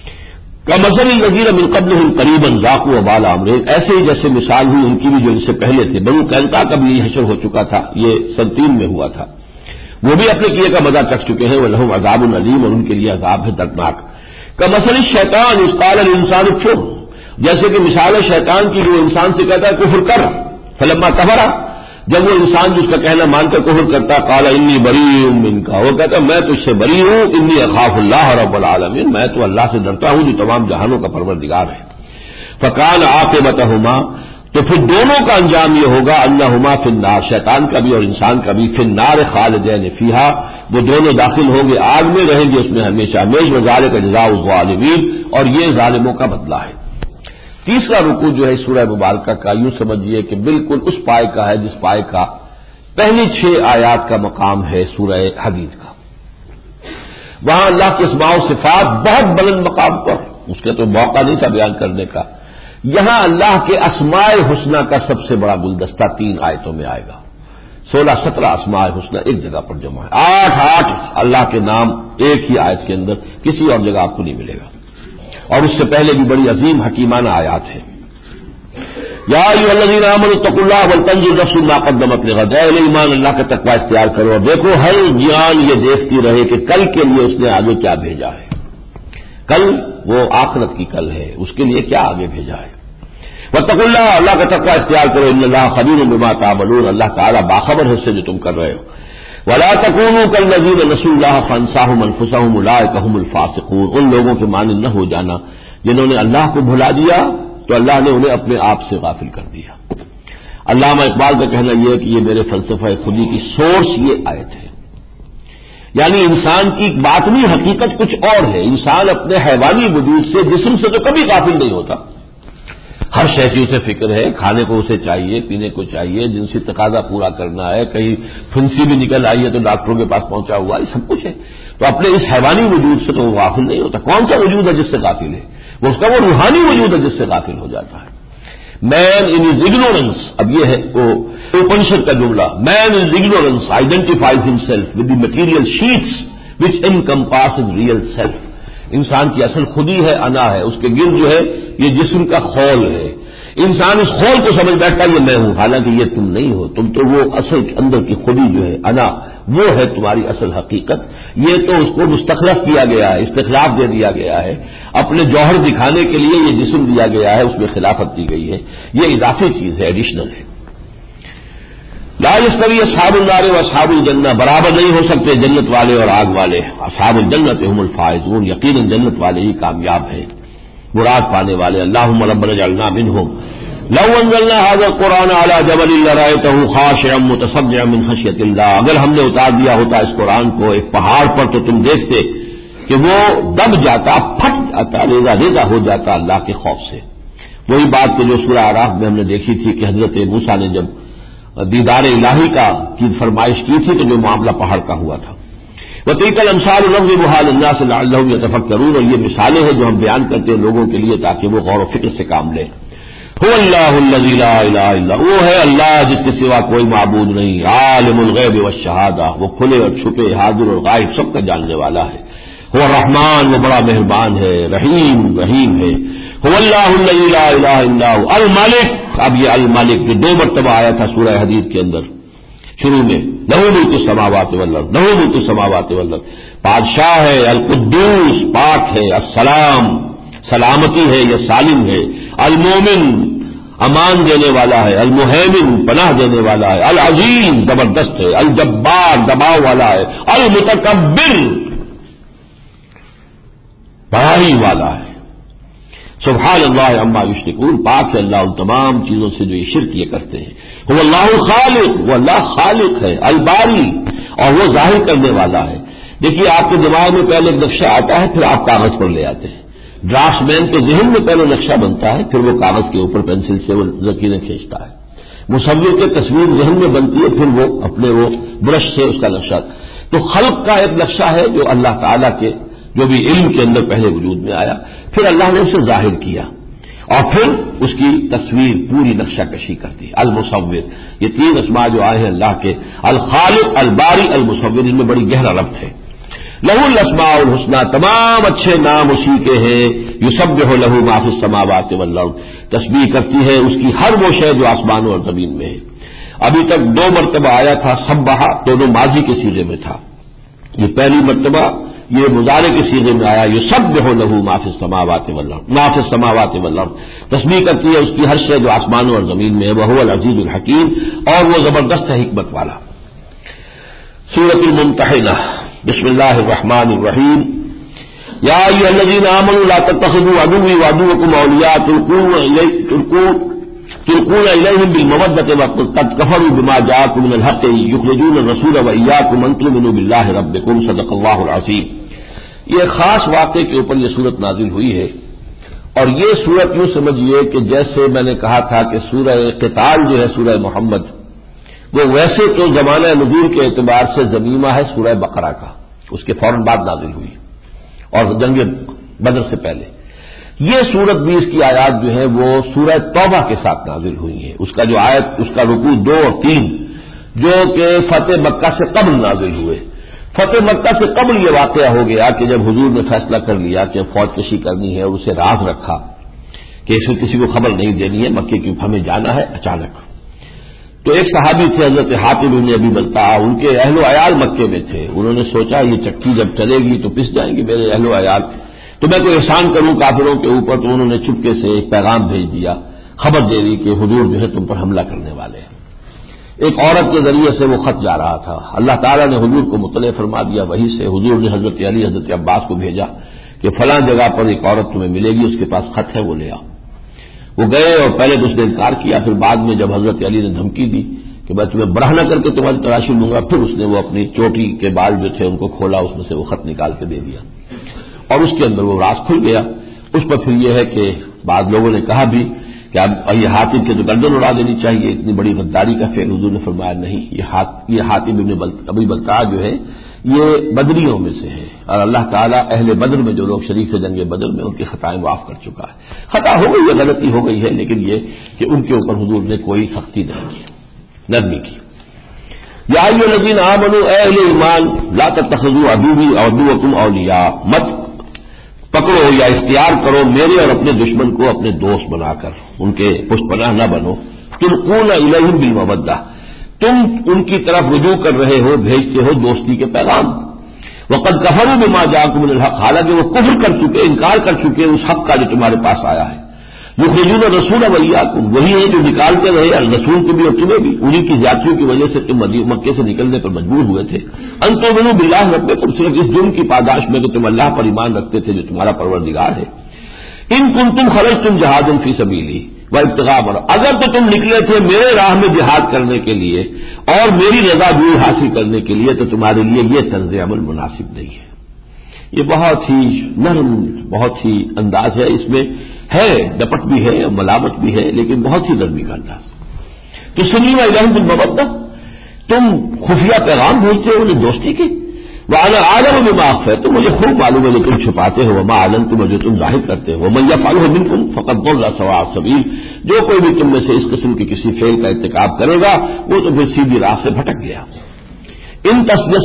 Speaker 1: کمثل الذین من قبلہم قریبا ذاقوا وبال امرہم، ایسے ہی جیسے مثال ہوئی ان کی بھی جو ان سے پہلے تھے. بنو قینقاع کا بھی حشر ہو چکا تھا، یہ سن تین میں ہوا تھا. وہ بھی اپنے کیے کا مزہ چکھ چکے ہیں. ولہم عذاب علیم، اور ان کے لیے عذاب ہے دردناک. کمثل الشیطان اذ قال الانسان اکفر، جیسے کہ مثال شیطان کی جو انسان سے کہتا ہے کفر کر، فلما کفر، جب وہ انسان جس کا کہنا مان کر کفر کرتا، قال انی بریء منک، وہ کہتا میں تجھ سے بری ہوں. انی اخاف اللہ رب العالمین، میں تو اللہ سے ڈرتا ہوں جو تمام جہانوں کا پروردگار ہے. فکان عاقبتہما، تو پھر دونوں کا انجام یہ ہوگا، انہما فی النار، شیطان کا بھی اور انسان کا بھی، فی النار خالدین فیہا، وہ دونوں داخل ہوں گے آگ میں، رہیں گے اس میں ہمیشہ ہمیشہ. وذالک جزاء الظالمین، اور یہ ظالموں کا بدلہ ہے. تیسرا رکوع جو ہے سورہ مبارکہ کا، یوں سمجھیے کہ بالکل اس پائے کا ہے جس پائے کا پہلی چھ آیات کا مقام ہے سورہ حدید کا. وہاں اللہ کے اسماء و صفات بہت بلند مقام پر، اس کے تو موقع نہیں تھا بیان کرنے کا. یہاں اللہ کے اسماء حسنہ کا سب سے بڑا گلدستہ تین آیتوں میں آئے گا. سولہ سترہ اسماء حسنہ ایک جگہ پر جمع ہے. آٹھ آٹھ اللہ کے نام ایک ہی آیت کے اندر، کسی اور جگہ آپ کو نہیں ملے گا. اور اس سے پہلے بھی بڑی عظیم حکیمانہ آیات ہیں. یا ایھا الذین آمنوا اتقوا اللہ ولتنظر نفس ما قدمت لغد، اے ایمان اللہ کا تقوی اختیار کرو اور دیکھو ہر جان یہ دیکھتی رہے کہ کل کے لیے اس نے آگے کیا بھیجا ہے. کل وہ آخرت کی کل ہے، اس کے لیے کیا آگے بھیجا ہے. واتقوا اللہ، اللہ کا تقوی اختیار کرو. ان اللہ خبیر بما تعملون، اللہ تعالیٰ باخبر ہے اس سے جو تم کر رہے ہو. ولا تکونوا کالذین نسوا اللہ فانساهم انفسهم اولئک هم الفاسقون، ان لوگوں کے مانند نہ ہو جانا جنہوں نے اللہ کو بھلا دیا تو اللہ نے انہیں اپنے آپ سے غافل کر دیا. علامہ اقبال کا کہنا یہ ہے کہ یہ میرے فلسفہ خودی کی سورس یہ آیت ہے. یعنی انسان کی باطنی حقیقت کچھ اور ہے. انسان اپنے حیوانی وجود سے، جسم سے تو کبھی غافل نہیں ہوتا. ہر شے کی اسے فکر ہے، کھانے کو اسے چاہیے، پینے کو چاہیے، جنسی تقاضا پورا کرنا ہے، کہیں پھنسی بھی نکل آئی ہے تو ڈاکٹروں کے پاس پہنچا ہوا، یہ سب کچھ ہے. تو اپنے اس حیوانی وجود سے تو وہ غافل نہیں ہوتا. کون سا وجود ہے جس سے غافل ہے؟ وہ اس کا وہ روحانی وجود ہے جس سے غافل ہو جاتا ہے. مین ان ہز اگنورنس، اب یہ ہے وہ اپنشد کا جملہ، man in ignorance identifies himself with the material sheaths which encompasses real self. انسان کی اصل خودی ہے، انا ہے، اس کے گرد جو ہے یہ جسم کا خول ہے. انسان اس خول کو سمجھ بیٹھتا ہے یہ میں ہوں، حالانکہ یہ تم نہیں ہو. تم تو وہ اصل اندر کی خودی جو ہے انا، وہ ہے تمہاری اصل حقیقت. یہ تو اس کو مستخلف کیا گیا ہے، استخلاف دے دیا گیا ہے، اپنے جوہر دکھانے کے لیے یہ جسم دیا گیا ہے، اس میں خلافت دی گئی ہے. یہ اضافی چیز ہے، ایڈیشنل ہے. لا یستوی اصحاب النار و اصحاب الجنہ، برابر نہیں ہو سکتے جنت والے اور آگ والے. اصحاب الجنت هم الفائزون، یقیناً جنت والے ہی کامیاب ہیں، مراد پانے والے. اللهم ربنا اجعلنا منهم. لو انزلنا هذا القرآن على جبل لرأيته خاشعا متصدعا من خشية الله، اگر ہم نے اتار دیا ہوتا اس قرآن کو ایک پہاڑ پر تو تم دیکھتے کہ وہ دب جاتا، پھٹ جاتا، ریزہ ریزہ ہو جاتا اللہ کے خوف سے. وہی بات کہ جو سورہ اعراف میں ہم نے دیکھی تھی کہ حضرت موسیٰ نے جب دیدار الہی کا کی فرمائش کی تھی تو جو معاملہ پہاڑ کا ہوا تھا. وَتِلْكَ الْأَمْثَالُ نَضْرِبُهَا لِلنَّاسِ لَعَلَّهُمْ يَتَفَكَّرُونَ، اور یہ مثالیں ہیں جو ہم بیان کرتے ہیں لوگوں کے لیے تاکہ وہ غور و فکر سے کام لیں. هو اللہ الذی لا الہ الا وہ ہے اللہ جس کے سوا کوئی معبود نہیں، عالم الغیب والشہادہ وہ کھلے اور چھپے، حاضر اور غائب سب کا جاننے والا ہے، هو الرحمن وہ بڑا مہربان ہے، رحیم رحیم ہے، هو اللہ الذی لا الہ الا هو الملک۔ اب یہ الملک جو دو مرتبہ آیا تھا سورہ حدید کے اندر شروع میں، لہ ملک السماوات والارض، لہ ملک السماوات والارض، بادشاہ ہے، القدوس پاک ہے، السلام سلامتی ہے یا سالم ہے، المومن امان دینے والا ہے، المہیمن پناہ دینے والا ہے، العزیز زبردست ہے، الجبار دباؤ والا ہے، المتکبر بڑائی والا ہے۔ سبحان اللہ عما یشرکون، پاک ہے اللہ ان تمام چیزوں سے جو یہ شرک یہ کرتے ہیں۔ وہ اللہ خالق وہ اللہ خالق ہے، الباری اور وہ ظاہر کرنے والا ہے۔ دیکھیے آپ کے دماغ میں پہلے ایک نقشہ آتا ہے، پھر آپ کاغذ پر لے آتے ہیں۔ ڈرافٹ مین کے ذہن میں پہلے نقشہ بنتا ہے، پھر وہ کاغذ کے اوپر پینسل سے وہ لکیریں کھینچتا ہے۔ مصور کے تصویر ذہن میں بنتی ہے، پھر وہ اپنے وہ برش سے اس کا نقشہ۔ تو خلق کا ایک نقشہ ہے جو اللہ تعالیٰ کے جو بھی علم کے اندر پہلے وجود میں آیا، پھر اللہ نے اسے ظاہر کیا اور پھر اس کی تصویر پوری نقشہ کشی کر دی۔ المصور، یہ تین اسماء جو آئے ہیں اللہ کے، الخالق الباری المصور، ان میں بڑی گہرا ربط ہے۔ لہ الاسماء الحسنی، تمام اچھے نام اسی کے ہیں، یسبح لہ ما فی السماوات والارض، تسبیح کرتی ہے اس کی ہر وہ شے جو آسمانوں اور زمین میں ہے۔ ابھی تک دو مرتبہ آیا تھا سبح، دونوں ماضی کے صیغے میں تھا، یہ پہلی مرتبہ یہ مضارع کے صیغے میں آیا، یسبح لہ ما فی السماوات والارض، ما فی السماوات والارض، تسبیح کرتی ہے اس کی ہر شے جو آسمانوں اور زمین میں ہے، وہو العزیز الحکیم، اور وہ زبردست ہے حکمت والا۔ سورۃ الممتحنہ، بسم اللہ الرحمن الرحیم، یا ایھا الذین آمنوا لا تتخذوا عدوی وعدوکم اولیاء تلقون تلقون الیہم بالمودۃ وقد کفروا بما جاءکم من الحق یخرجون الرسول وایاکم ان تؤمنوا باللہ ربکم، صدق اللہ العظیم۔ یہ خاص واقعے کے اوپر یہ صورت نازل ہوئی ہے، اور یہ صورت یوں سمجھیے کہ جیسے میں نے کہا تھا کہ سورہ قتال جو ہے سورہ محمد، وہ ویسے تو زمانہ نزول کے اعتبار سے ضمیمہ ہے سورہ بقرہ کا، اس کے فوراً بعد نازل ہوئی اور جنگ بدر سے پہلے۔ یہ سورت بھی اس کی آیات جو ہیں وہ سورہ توبہ کے ساتھ نازل ہوئی ہیں، اس کا جو آیت اس کا رکوع دو اور تین جو کہ فتح مکہ سے قبل نازل ہوئے۔ فتح مکہ سے قبل یہ واقعہ ہو گیا کہ جب حضور نے فیصلہ کر لیا کہ فوج کشی کرنی ہے اور اسے راز رکھا کہ اس میں کسی کو خبر نہیں دینی ہے، مکے کی ہمیں جانا ہے اچانک۔ تو ایک صحابی تھے حضرت حاتب بن ابی بلتعہ، ان کے اہل و عیال مکے میں تھے، انہوں نے سوچا یہ چکی جب چلے گی تو پس جائیں گے میرے اہل و عیال، تو میں کوئی احسان کروں کافروں کے اوپر، تو انہوں نے چپکے سے ایک پیغام بھیج دیا، خبر دے دی کہ حضور جو ہے تم پر حملہ کرنے والے ہیں۔ ایک عورت کے ذریعے سے وہ خط جا رہا تھا، اللہ تعالیٰ نے حضور کو مطلع فرما دیا، وہی سے حضور نے حضرت علی حضرت عباس کو بھیجا کہ فلاں جگہ پر ایک عورت تمہیں ملے گی، اس کے پاس خط ہے، وہ لے آؤ۔ وہ گئے اور پہلے تو اس نے انکار کیا، پھر بعد میں جب حضرت علی نے دھمکی دی کہ میں تمہیں برہ نہ کر کے تمہاری تلاشی لوں گا، پھر اس نے وہ اپنی چوٹی کے بال جو تھے ان کو کھولا، اس میں سے وہ خط نکال کے دے دیا اور اس کے اندر وہ راز کھل گیا۔ اس پر پھر یہ ہے کہ بعض لوگوں نے کہا بھی کہ اب یہ حاتب کے تو گردن اڑا دینی چاہیے، اتنی بڑی غداری کا فعل، حضور نے فرمایا نہیں، یہ حاتب ابن ابی بلتعہ جو ہے یہ بدریوں میں سے ہے، اور اللہ تعالیٰ اہل بدر میں جو لوگ شریک جنگ بدر میں ان کی خطائیں معاف کر چکا ہے۔ خطا ہو گئی ہے، غلطی ہو گئی ہے، لیکن یہ کہ ان کے اوپر حضور نے کوئی سختی نہیں کی، نرمی کی۔ یا ایھا الذین آمنوا، اے اہل ایمان، لا تتخذوا عدوی وعدوکم اولیاء، مت پکڑو یا اختیار کرو میرے اور اپنے دشمن کو اپنے دوست بنا کر، ان کے پشت پناہ نہ بنو، تلقون الیہم بالمودۃ، تم ان کی طرف رجوع کر رہے ہو، بھیجتے ہو دوستی کے پیغام، وقد کفروا بما جاءکم من الحق، حالانکہ وہ کفر کر چکے، انکار کر چکے اس حق کا جو تمہارے پاس آیا ہے، یخرجون الرسول وایاکم، وہی ہے جو نکالتے رہے رسول کو بھی اور تمہیں بھی، انہی کی زیادتیوں کی وجہ سے تم مکے سے نکلنے پر مجبور ہوئے تھے، ان تؤمنوا باللہ ربکم، صرف اس جرم کی پاداش میں کہ تم اللہ پر ایمان رکھتے تھے جو تمہارا پروردگار ہے، ان کنتم خرجتم جہادا فی سبیلی وابتغاء مرضاتی، اگر تو تم نکلے تھے میرے راہ میں جہاد کرنے کے لیے اور میری رضا جوئی حاصل کرنے کے لیے، تو تمہارے لیے یہ طرز عمل مناسب نہیں ہے۔ یہ بہت ہی نرم، بہت ہی انداز ہے، اس میں ہے ڈپٹ بھی ہے، ملامت بھی ہے، لیکن بہت ہی نرمی کا انداز۔ تو سنیوا الیہم بالمودۃ، تم خفیہ پیغام بھیجتے ہو انہیں دوستی کے، وَأَنَا أَعْلَمُ بِمَا أَخْفَيْتُم، مجھے خوب معلوم ہے جو تم چھپاتے ہو، وَمَا أَعْلَنتُم، جو تم ظاہر کرتے ہو، وَمَن يَفْعَلْهُ مِنكُمْ فَقَدْ ضَلَّ سَوَاءَ السَّبِيلِ، جو کوئی بھی تم میں سے اس قسم کے کسی فعل کا ارتکاب کرے گا وہ تو پھر سیدھی راہ سے بھٹک گیا۔ ان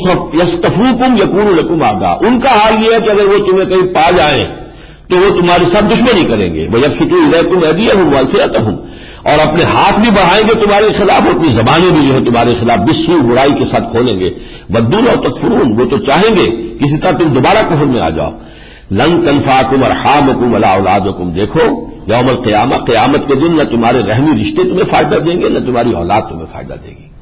Speaker 1: یستفوکم یکونوا لکم اعداء، ان کا حال یہ ہے کہ اگر وہ تمہیں کہیں پا جائیں تو وہ تمہارے ساتھ دشمنی کریں گے، وَيَبْسُطُوا إِلَيْكُمْ أَيْدِيَهُمْ وَأَلْسِنَتَهُمْ، اور اپنے ہاتھ بھی بڑھائیں گے تمہارے خلاف، اپنی زبانیں بھی جو ہے تمہارے خلاف بالسوء، برائی کے ساتھ کھولیں گے، وَدُّوا لَوْ تَكْفُرُونَ، وہ تو چاہیں گے کسی طرح تم دوبارہ کفر میں آ جاؤ۔ لَن تَنفَعَكُمْ أَرْحَامُكُمْ وَلَا أَوْلَادُكُمْ، دیکھو یوم القیامہ، قیامت کے دن نہ تمہارے رحمی رشتے تمہیں فائدہ دیں گے نہ تمہاری اولاد تمہیں فائدہ دے گی۔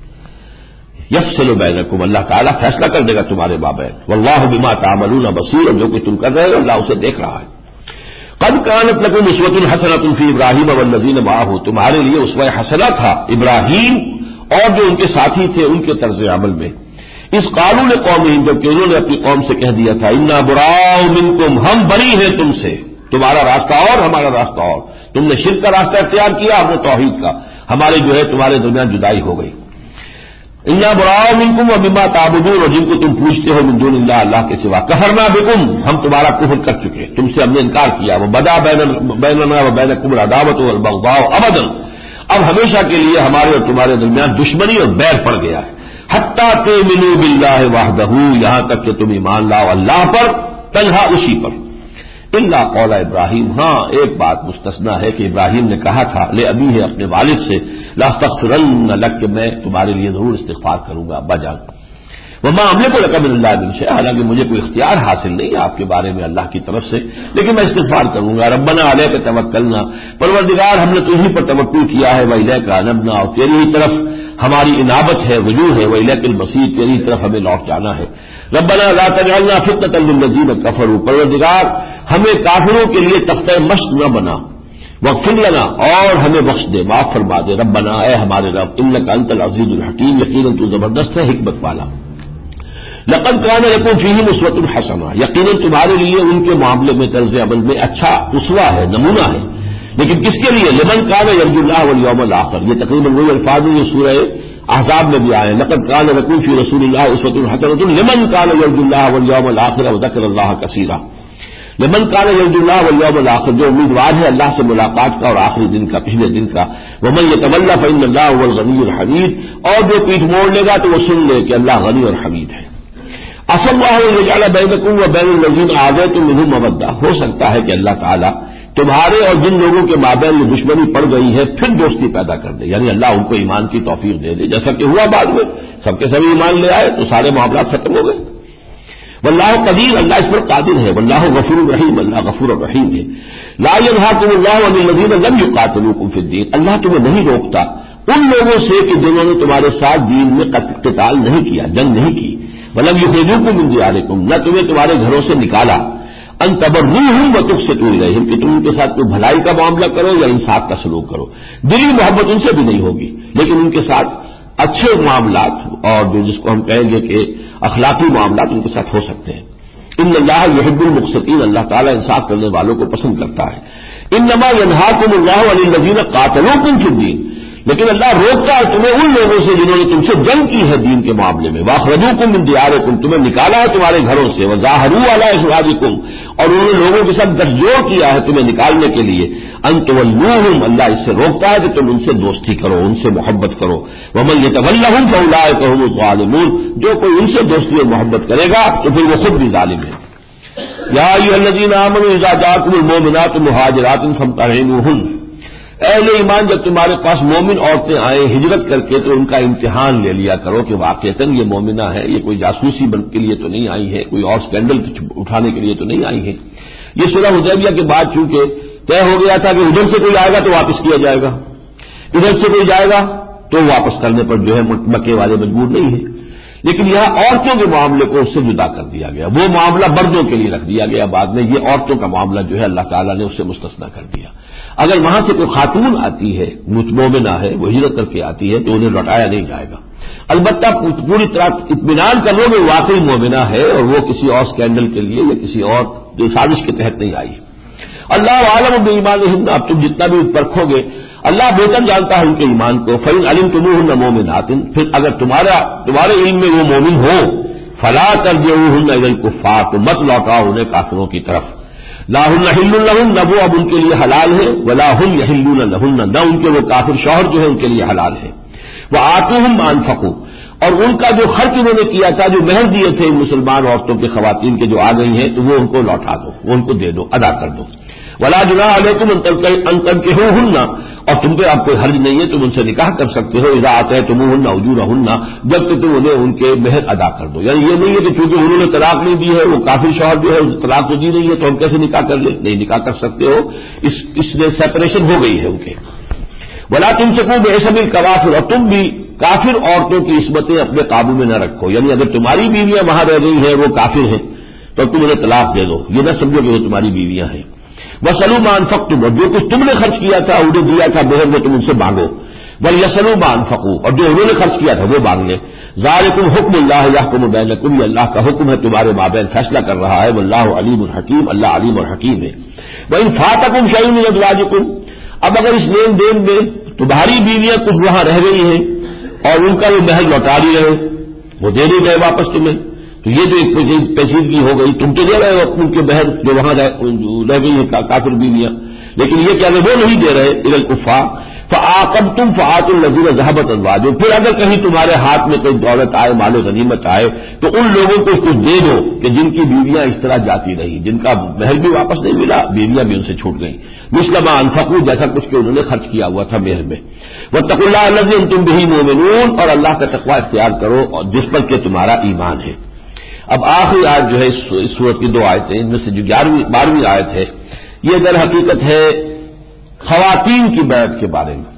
Speaker 1: یفصل بینکم، اللہ تعالیٰ فیصلہ کر دے گا تمہارے مابین، واللہ بما تعملون بصیر، جو کہ تم کر رہے ہو اللہ اسے دیکھ رہا ہے۔ قد كانت لكم اسوة حسنة في ابراہیم والذین معه، تمہارے لیے اسوہ حسنہ تھا ابراہیم اور جو ان کے ساتھی تھے ان کے طرز عمل میں، اس قالوا لقومهم، جب کہ انہوں نے اپنی قوم سے کہہ دیا تھا انا براء منکم، ہم بری ہیں تم سے، تمہارا راستہ اور ہمارا راستہ اور، تم نے شرک کا راستہ اختیار کیا، ہم نے توحید کا، ہمارے جو ہے تمہارے درمیان جدائی ہو گئی۔ انا براء منکم ومما تعبدون، اور جن کو تم پوچھتے ہو من دون اللہ، اللہ کے سوا، کفرنا بکم، ہم تمہارا کفر کر چکے، تم سے ہم نے انکار کیا، وبدا بیننا وبینکم العداوۃ والبغضاء ابدا، اب ہمیشہ کے لیے ہمارے اور تمہارے درمیان دشمنی اور بیر پڑ گیا ہے، حتی تؤمنوا باللہ وحدہ، یہاں تک کہ تم ایمان لاؤ اللہ پر، تنہا اسی پر، الا قول ابراہیم، ہاں ایک بات مستثنا ہے کہ ابراہیم نے کہا تھا لے ابی ہے اپنے والد سے، لاستغفرن لک، کہ میں تمہارے لیے ضرور استغفار کروں گا ابا جان، وما املک لک من اللہ من شیء، حالانکہ مجھے کوئی اختیار حاصل نہیں ہے آپ کے بارے میں اللہ کی طرف سے، لیکن میں استغفار کروں گا۔ ربنا علیک توکلنا، پروردگار ہم نے تجھی پر توکل کیا ہے، والیک انبنا، اور تیری ہی طرف ہماری انابت ہے، رجوع ہے، والیک المصیر، تیری طرف ہمیں لوٹ جانا ہے۔ ربنا لا تجعلنا فتنة للذین کفروا، پروردگار ہمیں کافروں کے لیے تختہ مشق نہ بنا، واغفر لنا، اور ہمیں بخش دے، معاف فرما دے، ربنا، اے ہمارے رب، انک انت العزیز الحکیم، یقیناً تو زبردست ہے، حکمت والا۔ لقد كان لكم فيهم اسوة حسنة، یقیناً تمہارے لیے ان کے معاملے میں طرز عمل میں اچھا اسوہ ہے، نمونہ ہے، لیکن کس کے لیے؟ لمن كان يرجو الله واليوم الآخر، یہ تقریباً وہی الفاظ ہیں جو سورہ احزاب میں بھی آئے، لقد كان لكم في رسول الله اسوة حسنة لمن كان يرجو الله واليوم الآخر وذكر الله كثيرا، لمن كان يرجو الله واليوم الآخر، جو امیدوار ہے اللہ سے ملاقات کا اور آخری دن کا، پچھلے دن کا، ومن يتولى فإن الله هو الغني الحميد، اور جو پیٹھ موڑ لے گا تو وہ سن لے کہ اللہ غنی اور حمید ہے۔ عسى الله ان يجعل بينكم وبين الذين عاديتم منهم مودة، ہو سکتا ہے کہ اللہ تعالیٰ تمہارے اور جن لوگوں کے مابین یہ دشمنی پڑ گئی ہے پھر دوستی پیدا کر دے، یعنی اللہ ان کو ایمان کی توفیق دے دے، جیسا کہ ہوا بعد میں سب کے سبھی ایمان لے آئے تو سارے معاملات ختم ہو گئے۔ واللہ قدیر، اللہ اس پر قادر ہے، واللہ غفور رحیم، اللہ غفور الرحیم ہے۔ لا ينهاكم الله عن الذين لم يقاتلوكم في الدين، اللہ تمہیں نہیں روکتا ان لوگوں سے کہ جنہوں نے تمہارے ساتھ دین میں قتال نہیں کیا، جنگ نہیں کی، ولم يخرجوكم من دياركم، نہ تمہیں تمہارے گھروں سے نکالا، ان تبروهم وتقسطوا اليهم، کہ تم ان کے ساتھ کوئی بھلائی کا معاملہ کرو یا انصاف کا سلوک کرو، دلی محبت ان سے بھی نہیں ہوگی، لیکن ان کے ساتھ اچھے معاملات اور جو جس کو ہم کہیں گے کہ اخلاقی معاملات ان کے ساتھ ہو سکتے ہیں۔ ان اللہ یحب المقسطین، اللہ تعالیٰ انصاف کرنے والوں کو پسند کرتا ہے۔ انما ینہاکم اللہ عن الذین قاتلوکم فی الدین، لیکن اللہ روکتا ہے تمہیں ان لوگوں سے جنہوں نے تم سے جنگ کی ہے دین کے معاملے میں، واخرجوکم من دیارکم، تمہیں نکالا ہے تمہارے گھروں سے، وظاہروا علی اخراجکم، اور انہوں نے لوگوں کے ساتھ گٹھجوڑ کیا ہے تمہیں نکالنے کے لیے، ان تولوہم، اللہ اس سے روکتا ہے کہ تم ان سے دوستی کرو، ان سے محبت کرو، ومن یتولہم فاولئک هم الظالمون، جو کوئی ان سے دوستی اور محبت کرے گا تو پھر وہ خود بھی ظالم ہے۔ یا ایھا الذین آمنوا اذا جاءکم المؤمنات مہاجرات فامتحنوہن، اہل ایمان جب تمہارے پاس مومن عورتیں آئیں ہجرت کر کے تو ان کا امتحان لے لیا کرو کہ واقعتاً یہ مومنہ ہے، یہ کوئی جاسوسی بن کے لیے تو نہیں آئی ہے، کوئی اور سکینڈل اٹھانے کے لیے تو نہیں آئی ہے۔ یہ صلح حدیبیہ کے بعد چونکہ طے ہو گیا تھا کہ ادھر سے کوئی آئے گا تو واپس کیا جائے گا، ادھر سے کوئی جائے گا تو واپس کرنے پر جو ہے مکے والے مجبور نہیں ہے، لیکن یہاں عورتوں کے معاملے کو اس سے جدا کر دیا گیا، وہ معاملہ مردوں کے لیے رکھ دیا گیا، بعد میں یہ عورتوں کا معاملہ جو ہے اللہ تعالیٰ نے اس سے مستثنا کر دیا۔ اگر وہاں سے کوئی خاتون آتی ہے مومنہ ہے، وہ ہجرت کر کے آتی ہے تو انہیں لوٹایا نہیں جائے گا، البتہ پوری طرح اطمینان کر لو کہ واقعی مومنہ ہے اور وہ کسی اور اسکینڈل کے لیے یا کسی اور سازش کے تحت نہیں آئی۔ اللہ عالم بایمانہن، اب تم جتنا بھی پرکھو گے اللہ بہتر جانتا ہے ان کے ایمان کو۔ فإن علمتموہن مؤمنات، پھر اگر تمہارا تمہارے علم میں وہ مومن ہو، فلا ترجعوهن الى الكفار، تو مت لوٹاؤ انہیں کافروں کی طرف. لا ہن حل لہن، نہ وہ اب ان کے لیے حلال ہے، ولا ہم یحلون لہن، نہ ان کے وہ کافر شوہر جو ہے ان کے لیے حلال ہے. وآتوہم ما انفقوا، اور ان کا جو خرچ انہوں نے کیا تھا، جو مہر دیے تھے مسلمان عورتوں کے خواتین کے جو آ گئی ہیں، تو وہ ان کو لوٹا دو، وہ ان کو دے دو، ادا کر دو. ولا جناح علیکم ان تنکحوہن، اور تم پہ اب کوئی حرج نہیں ہے، تم ان سے نکاح کر سکتے ہو اذا آتیتموہن اجورہن، جب کہ تم انہیں ان کے مہر ادا کر دو. یعنی یہ نہیں ہے کہ چونکہ انہوں نے طلاق نہیں دی ہے، وہ کافر شوہر جو ہے طلاق تو دی نہیں ہے تو ہم کیسے نکاح کر لیں؟ نہیں، نکاح کر سکتے ہو، اس اس میں سیپریشن ہو گئی ہے ان کے. ولا تمسکوا بعصم الکوافر، اور تم بھی کافر عورتوں کی عصمتیں اپنے قابو میں نہ رکھو. یعنی اگر تمہاری بیویاں وہاں رہ گئی ہیں، وہ کافر ہیں، تو تم انہیں طلاق دے دو، یہ نہ سمجھو کہ وہ تمہاری بیویاں ہیں. وَسَلُوا مَا أَنفَقْتُمْ، اور جو کچھ تم نے خرچ کیا تھا، انہیں دیا تھا مہر میں، تم ان سے مانگو. وَلْيَسْأَلُوا مَا أَنفَقُوا، اور جو انہوں نے خرچ کیا تھا وہ مانگ لیں. ذَلِكُمْ حُکْمُ اللَّهِ يَحْكُمُ بَيْنَكُمْ، یہ اللہ کا حکم ہے تمہارے مابین فیصلہ کر رہا ہے. وَاللَّهُ عَلِيمٌ حَكِيمٌ، اللہ علیم اور حکیم ہے. وَإِنْ فَاتَكُمْ شَيْءٌ مِنْ أَزْوَاجِكُمْ، اب اگر اس لین دین میں تمہاری بیویاں کچھ وہاں رہ گئی ہیں اور ان کا وہ مہر لوٹا لی رہے، وہ دے نہیں گئے واپس تمہیں، تو یہ جو ایک پیچیدگی ہو گئی، تم تو دے رہے ہو ان کے بہن جو وہاں رہ گئی ہیں کافر بیویاں، لیکن یہ کیا وہ نہیں دے رہے. الی الکفار فعاقبتم فآتوا الذین ذهبت ازواجهم، پھر اگر کہیں تمہارے ہاتھ میں کوئی دولت آئے، مال غنیمت آئے، تو ان لوگوں کو کچھ دے دو کہ جن کی بیویاں اس طرح جاتی رہی، جن کا مہر بھی واپس نہیں ملا، بیویاں بھی ان سے چھوٹ گئیں. مثل ما انفقوا، جیسا کچھ کہ انہوں نے خرچ کیا ہوا تھا مہر میں. واتقوا اللہ الذی انتم بہ مؤمنون، اور اللہ کا تقوی اختیار کرو اور جس پر کہ تمہارا ایمان ہے. اب آخری آیت جو ہے اس سورت کی دو آیتیں، ان میں سے جو گیارہویں بارہویں آیت ہے، یہ در حقیقت ہے خواتین کی بیعت کے بارے میں.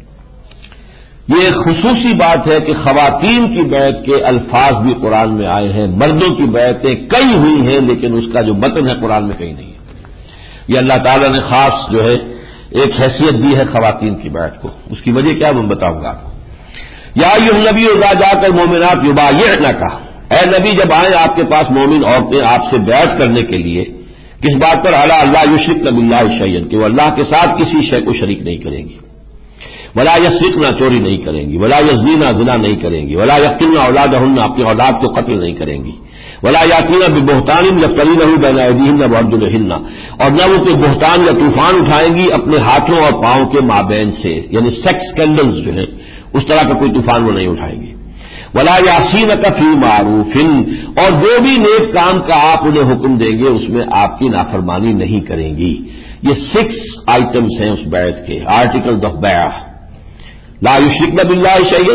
Speaker 1: یہ ایک خصوصی بات ہے کہ خواتین کی بیعت کے الفاظ بھی قرآن میں آئے ہیں. مردوں کی بیعتیں کئی ہوئی ہیں، لیکن اس کا جو متن ہے قرآن میں کہیں نہیں ہے. یہ اللہ تعالیٰ نے خاص جو ہے ایک حیثیت دی ہے خواتین کی بیعت کو. اس کی وجہ کیا میں بتاؤں گا آپ کو. یا ایھا النبی اذا جاءک المؤمنات یبایعنک، اے نبی جب آئیں آپ کے پاس مومن عورتیں آپ سے بیعت کرنے کے لیے، کس بات پر؟ علی اللہ یشرکن باللہ شیئا، کہ وہ اللہ کے ساتھ کسی شے کو شریک نہیں کریں گی. ولا یسرقن، چوری نہیں کریں گی. ولا یزنین، زنا نہیں کریں گی. ولا یقتلن اولادہن، اپنی اولاد کو قتل نہیں کریں گی. ولا یاتین ببہتان یفترینہ بین ایدیہن وارجلہن، اور نہ وہ کوئی بہتان یا طوفان اٹھائیں گی اپنے ہاتھوں اور پاؤں کے مابین سے، یعنی سیکس اسکینڈلز جو ہیں اس طرح کا کوئی طوفان وہ نہیں اٹھائیں گی. ولا یعصینک فی معروف، اور جو بھی نیک کام کا آپ انہیں حکم دیں گے اس میں آپ کی نافرمانی نہیں کریں گی. یہ سکس آئٹمس ہیں اس بیعت کے، آرٹیکلز آف بیعہ. لا یشرکن باللہ شیئا،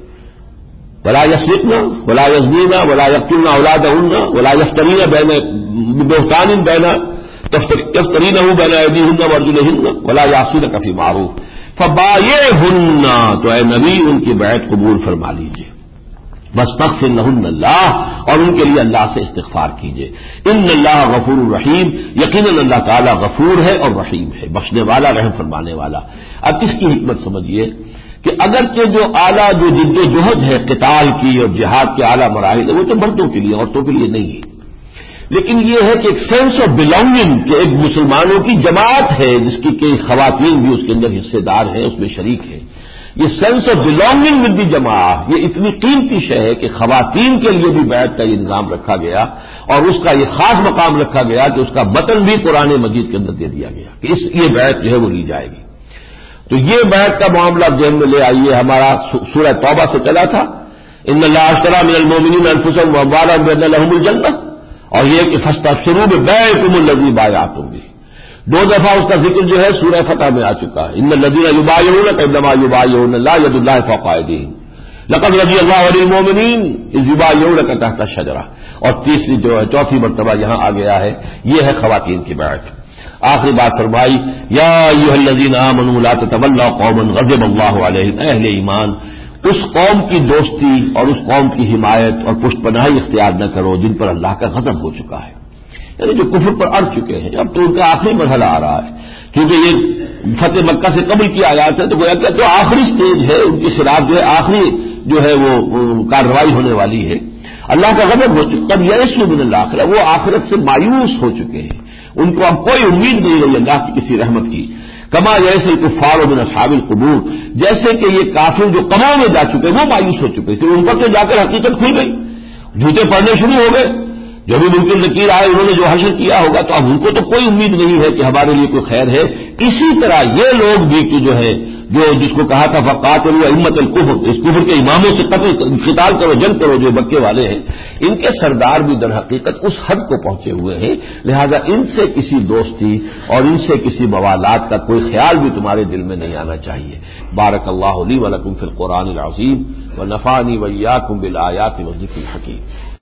Speaker 1: ولا یسرقن، ولا یزنین، ولا یقتلن اولادہن، ولا یفترین بین بہتان بین یفترینہ بین ایدیہن وارجلہن، ولا یعصینک فی معروف فبایعہن، تو اے نبی ان کی بیعت قبول فرما لیجیے. واستغفر لہن اللہ، اور ان کے لیے اللہ سے استغفار کیجیے. ان اللہ غفور الرحیم، یقیناً اللہ تعالیٰ غفور ہے اور رحیم ہے، بخشنے والا، رحم فرمانے والا. اب اس کی حکمت سمجھیے کہ اگرچہ جو اعلیٰ جو جد و جہد ہے قتال کی اور جہاد کے اعلیٰ مراحل ہے وہ تو مردوں کے لیے، عورتوں کے لیے نہیں ہے، لیکن یہ ہے کہ ایک سینس آف بلانگنگ، کہ ایک مسلمانوں کی جماعت ہے جس کی کئی خواتین بھی اس کے اندر حصے دار ہیں، اس میں شریک ہیں. یہ sense of belonging with the جماعت، یہ اتنی قیمتی شے ہے کہ خواتین کے لیے بھی بیعت کا یہ نظام رکھا گیا اور اس کا یہ خاص مقام رکھا گیا کہ اس کا متن بھی قرآن مجید کے اندر دے دیا گیا کہ اس یہ بیعت جو ہے وہ لی جائے گی. تو یہ بیعت کا معاملہ ذہن میں لے آئیے. ہمارا سورہ توبہ سے چلا تھا، ان اللہ اشتری من المؤمنین انفسهم واموالهم بان لهم الجنہ، اور یہ کہ فاستبشروا ببیعکم الذی بایعتم بہ. دو دفعہ اس کا ذکر جو ہے سورہ فتح میں آ چکا ہے. ان الذین یبایعونک انما یبایعون اللہ ید اللہ فوق ایدیہم لقد رضی اللہ عن المؤمنین اذ یبایعونک تحت الشجرہ. اور تیسری جو ہے چوتھی مرتبہ یہاں آ گیا ہے، یہ ہے خواتین کی بیعت. آخری بات فرمائی، یا ایھا الذین آمنوا لا تتولوا قوما غضب اللہ علیہم، اہل ایمان اس قوم کی دوستی اور اس قوم کی حمایت اور پشت پناہی اختیار نہ کرو جن پر اللہ کا غضب ہو چکا ہے، یعنی جو کفر پر اڑ چکے ہیں. اب تو ان کا آخری مرحلہ آ رہا ہے، کیونکہ یہ فتح مکہ سے قبل کی آیات ہے، تو گویا کہ تو آخری سٹیج ہے، ان کے خلاف جو ہے آخری جو ہے وہ کارروائی ہونے والی ہے. اللہ کا غضب ہو چکا، قد یئسوا من الآخرہ، وہ آخرت سے مایوس ہو چکے ہیں، ان کو اب کوئی امید نہیں رہی اللہ کی کسی رحمت کی. کما جیسے کفار من اصحاب القبور، جیسے کہ یہ کافر جو قبروں میں جا چکے وہ مایوس ہو چکے تھے، ان پر تو جا کر حقیقت کھل گئی. جوتے پڑنے شروع ہو گئے. جو بھی ممکن نکیر آئے انہوں نے جو حشر کیا ہوگا تو اب ان کو تو کوئی امید نہیں ہے کہ ہمارے لیے کوئی خیر ہے. اسی طرح یہ لوگ بھی کہ جو ہے جو جس کو کہا تھا فقاتلوا ائمۃ الکفر، اس کفر کے اماموں سے قتل قتال کرو، جنگ کرو، جو مکے والے ہیں، ان کے سردار بھی در حقیقت اس حد کو پہنچے ہوئے ہیں. لہذا ان سے کسی دوستی اور ان سے کسی موالات کا کوئی خیال بھی تمہارے دل میں نہیں آنا چاہیے. بارک اللہ لی ولکم فی القرآن العظیم ونفعنی وإیاکم بالآیات والذکر الحکیم.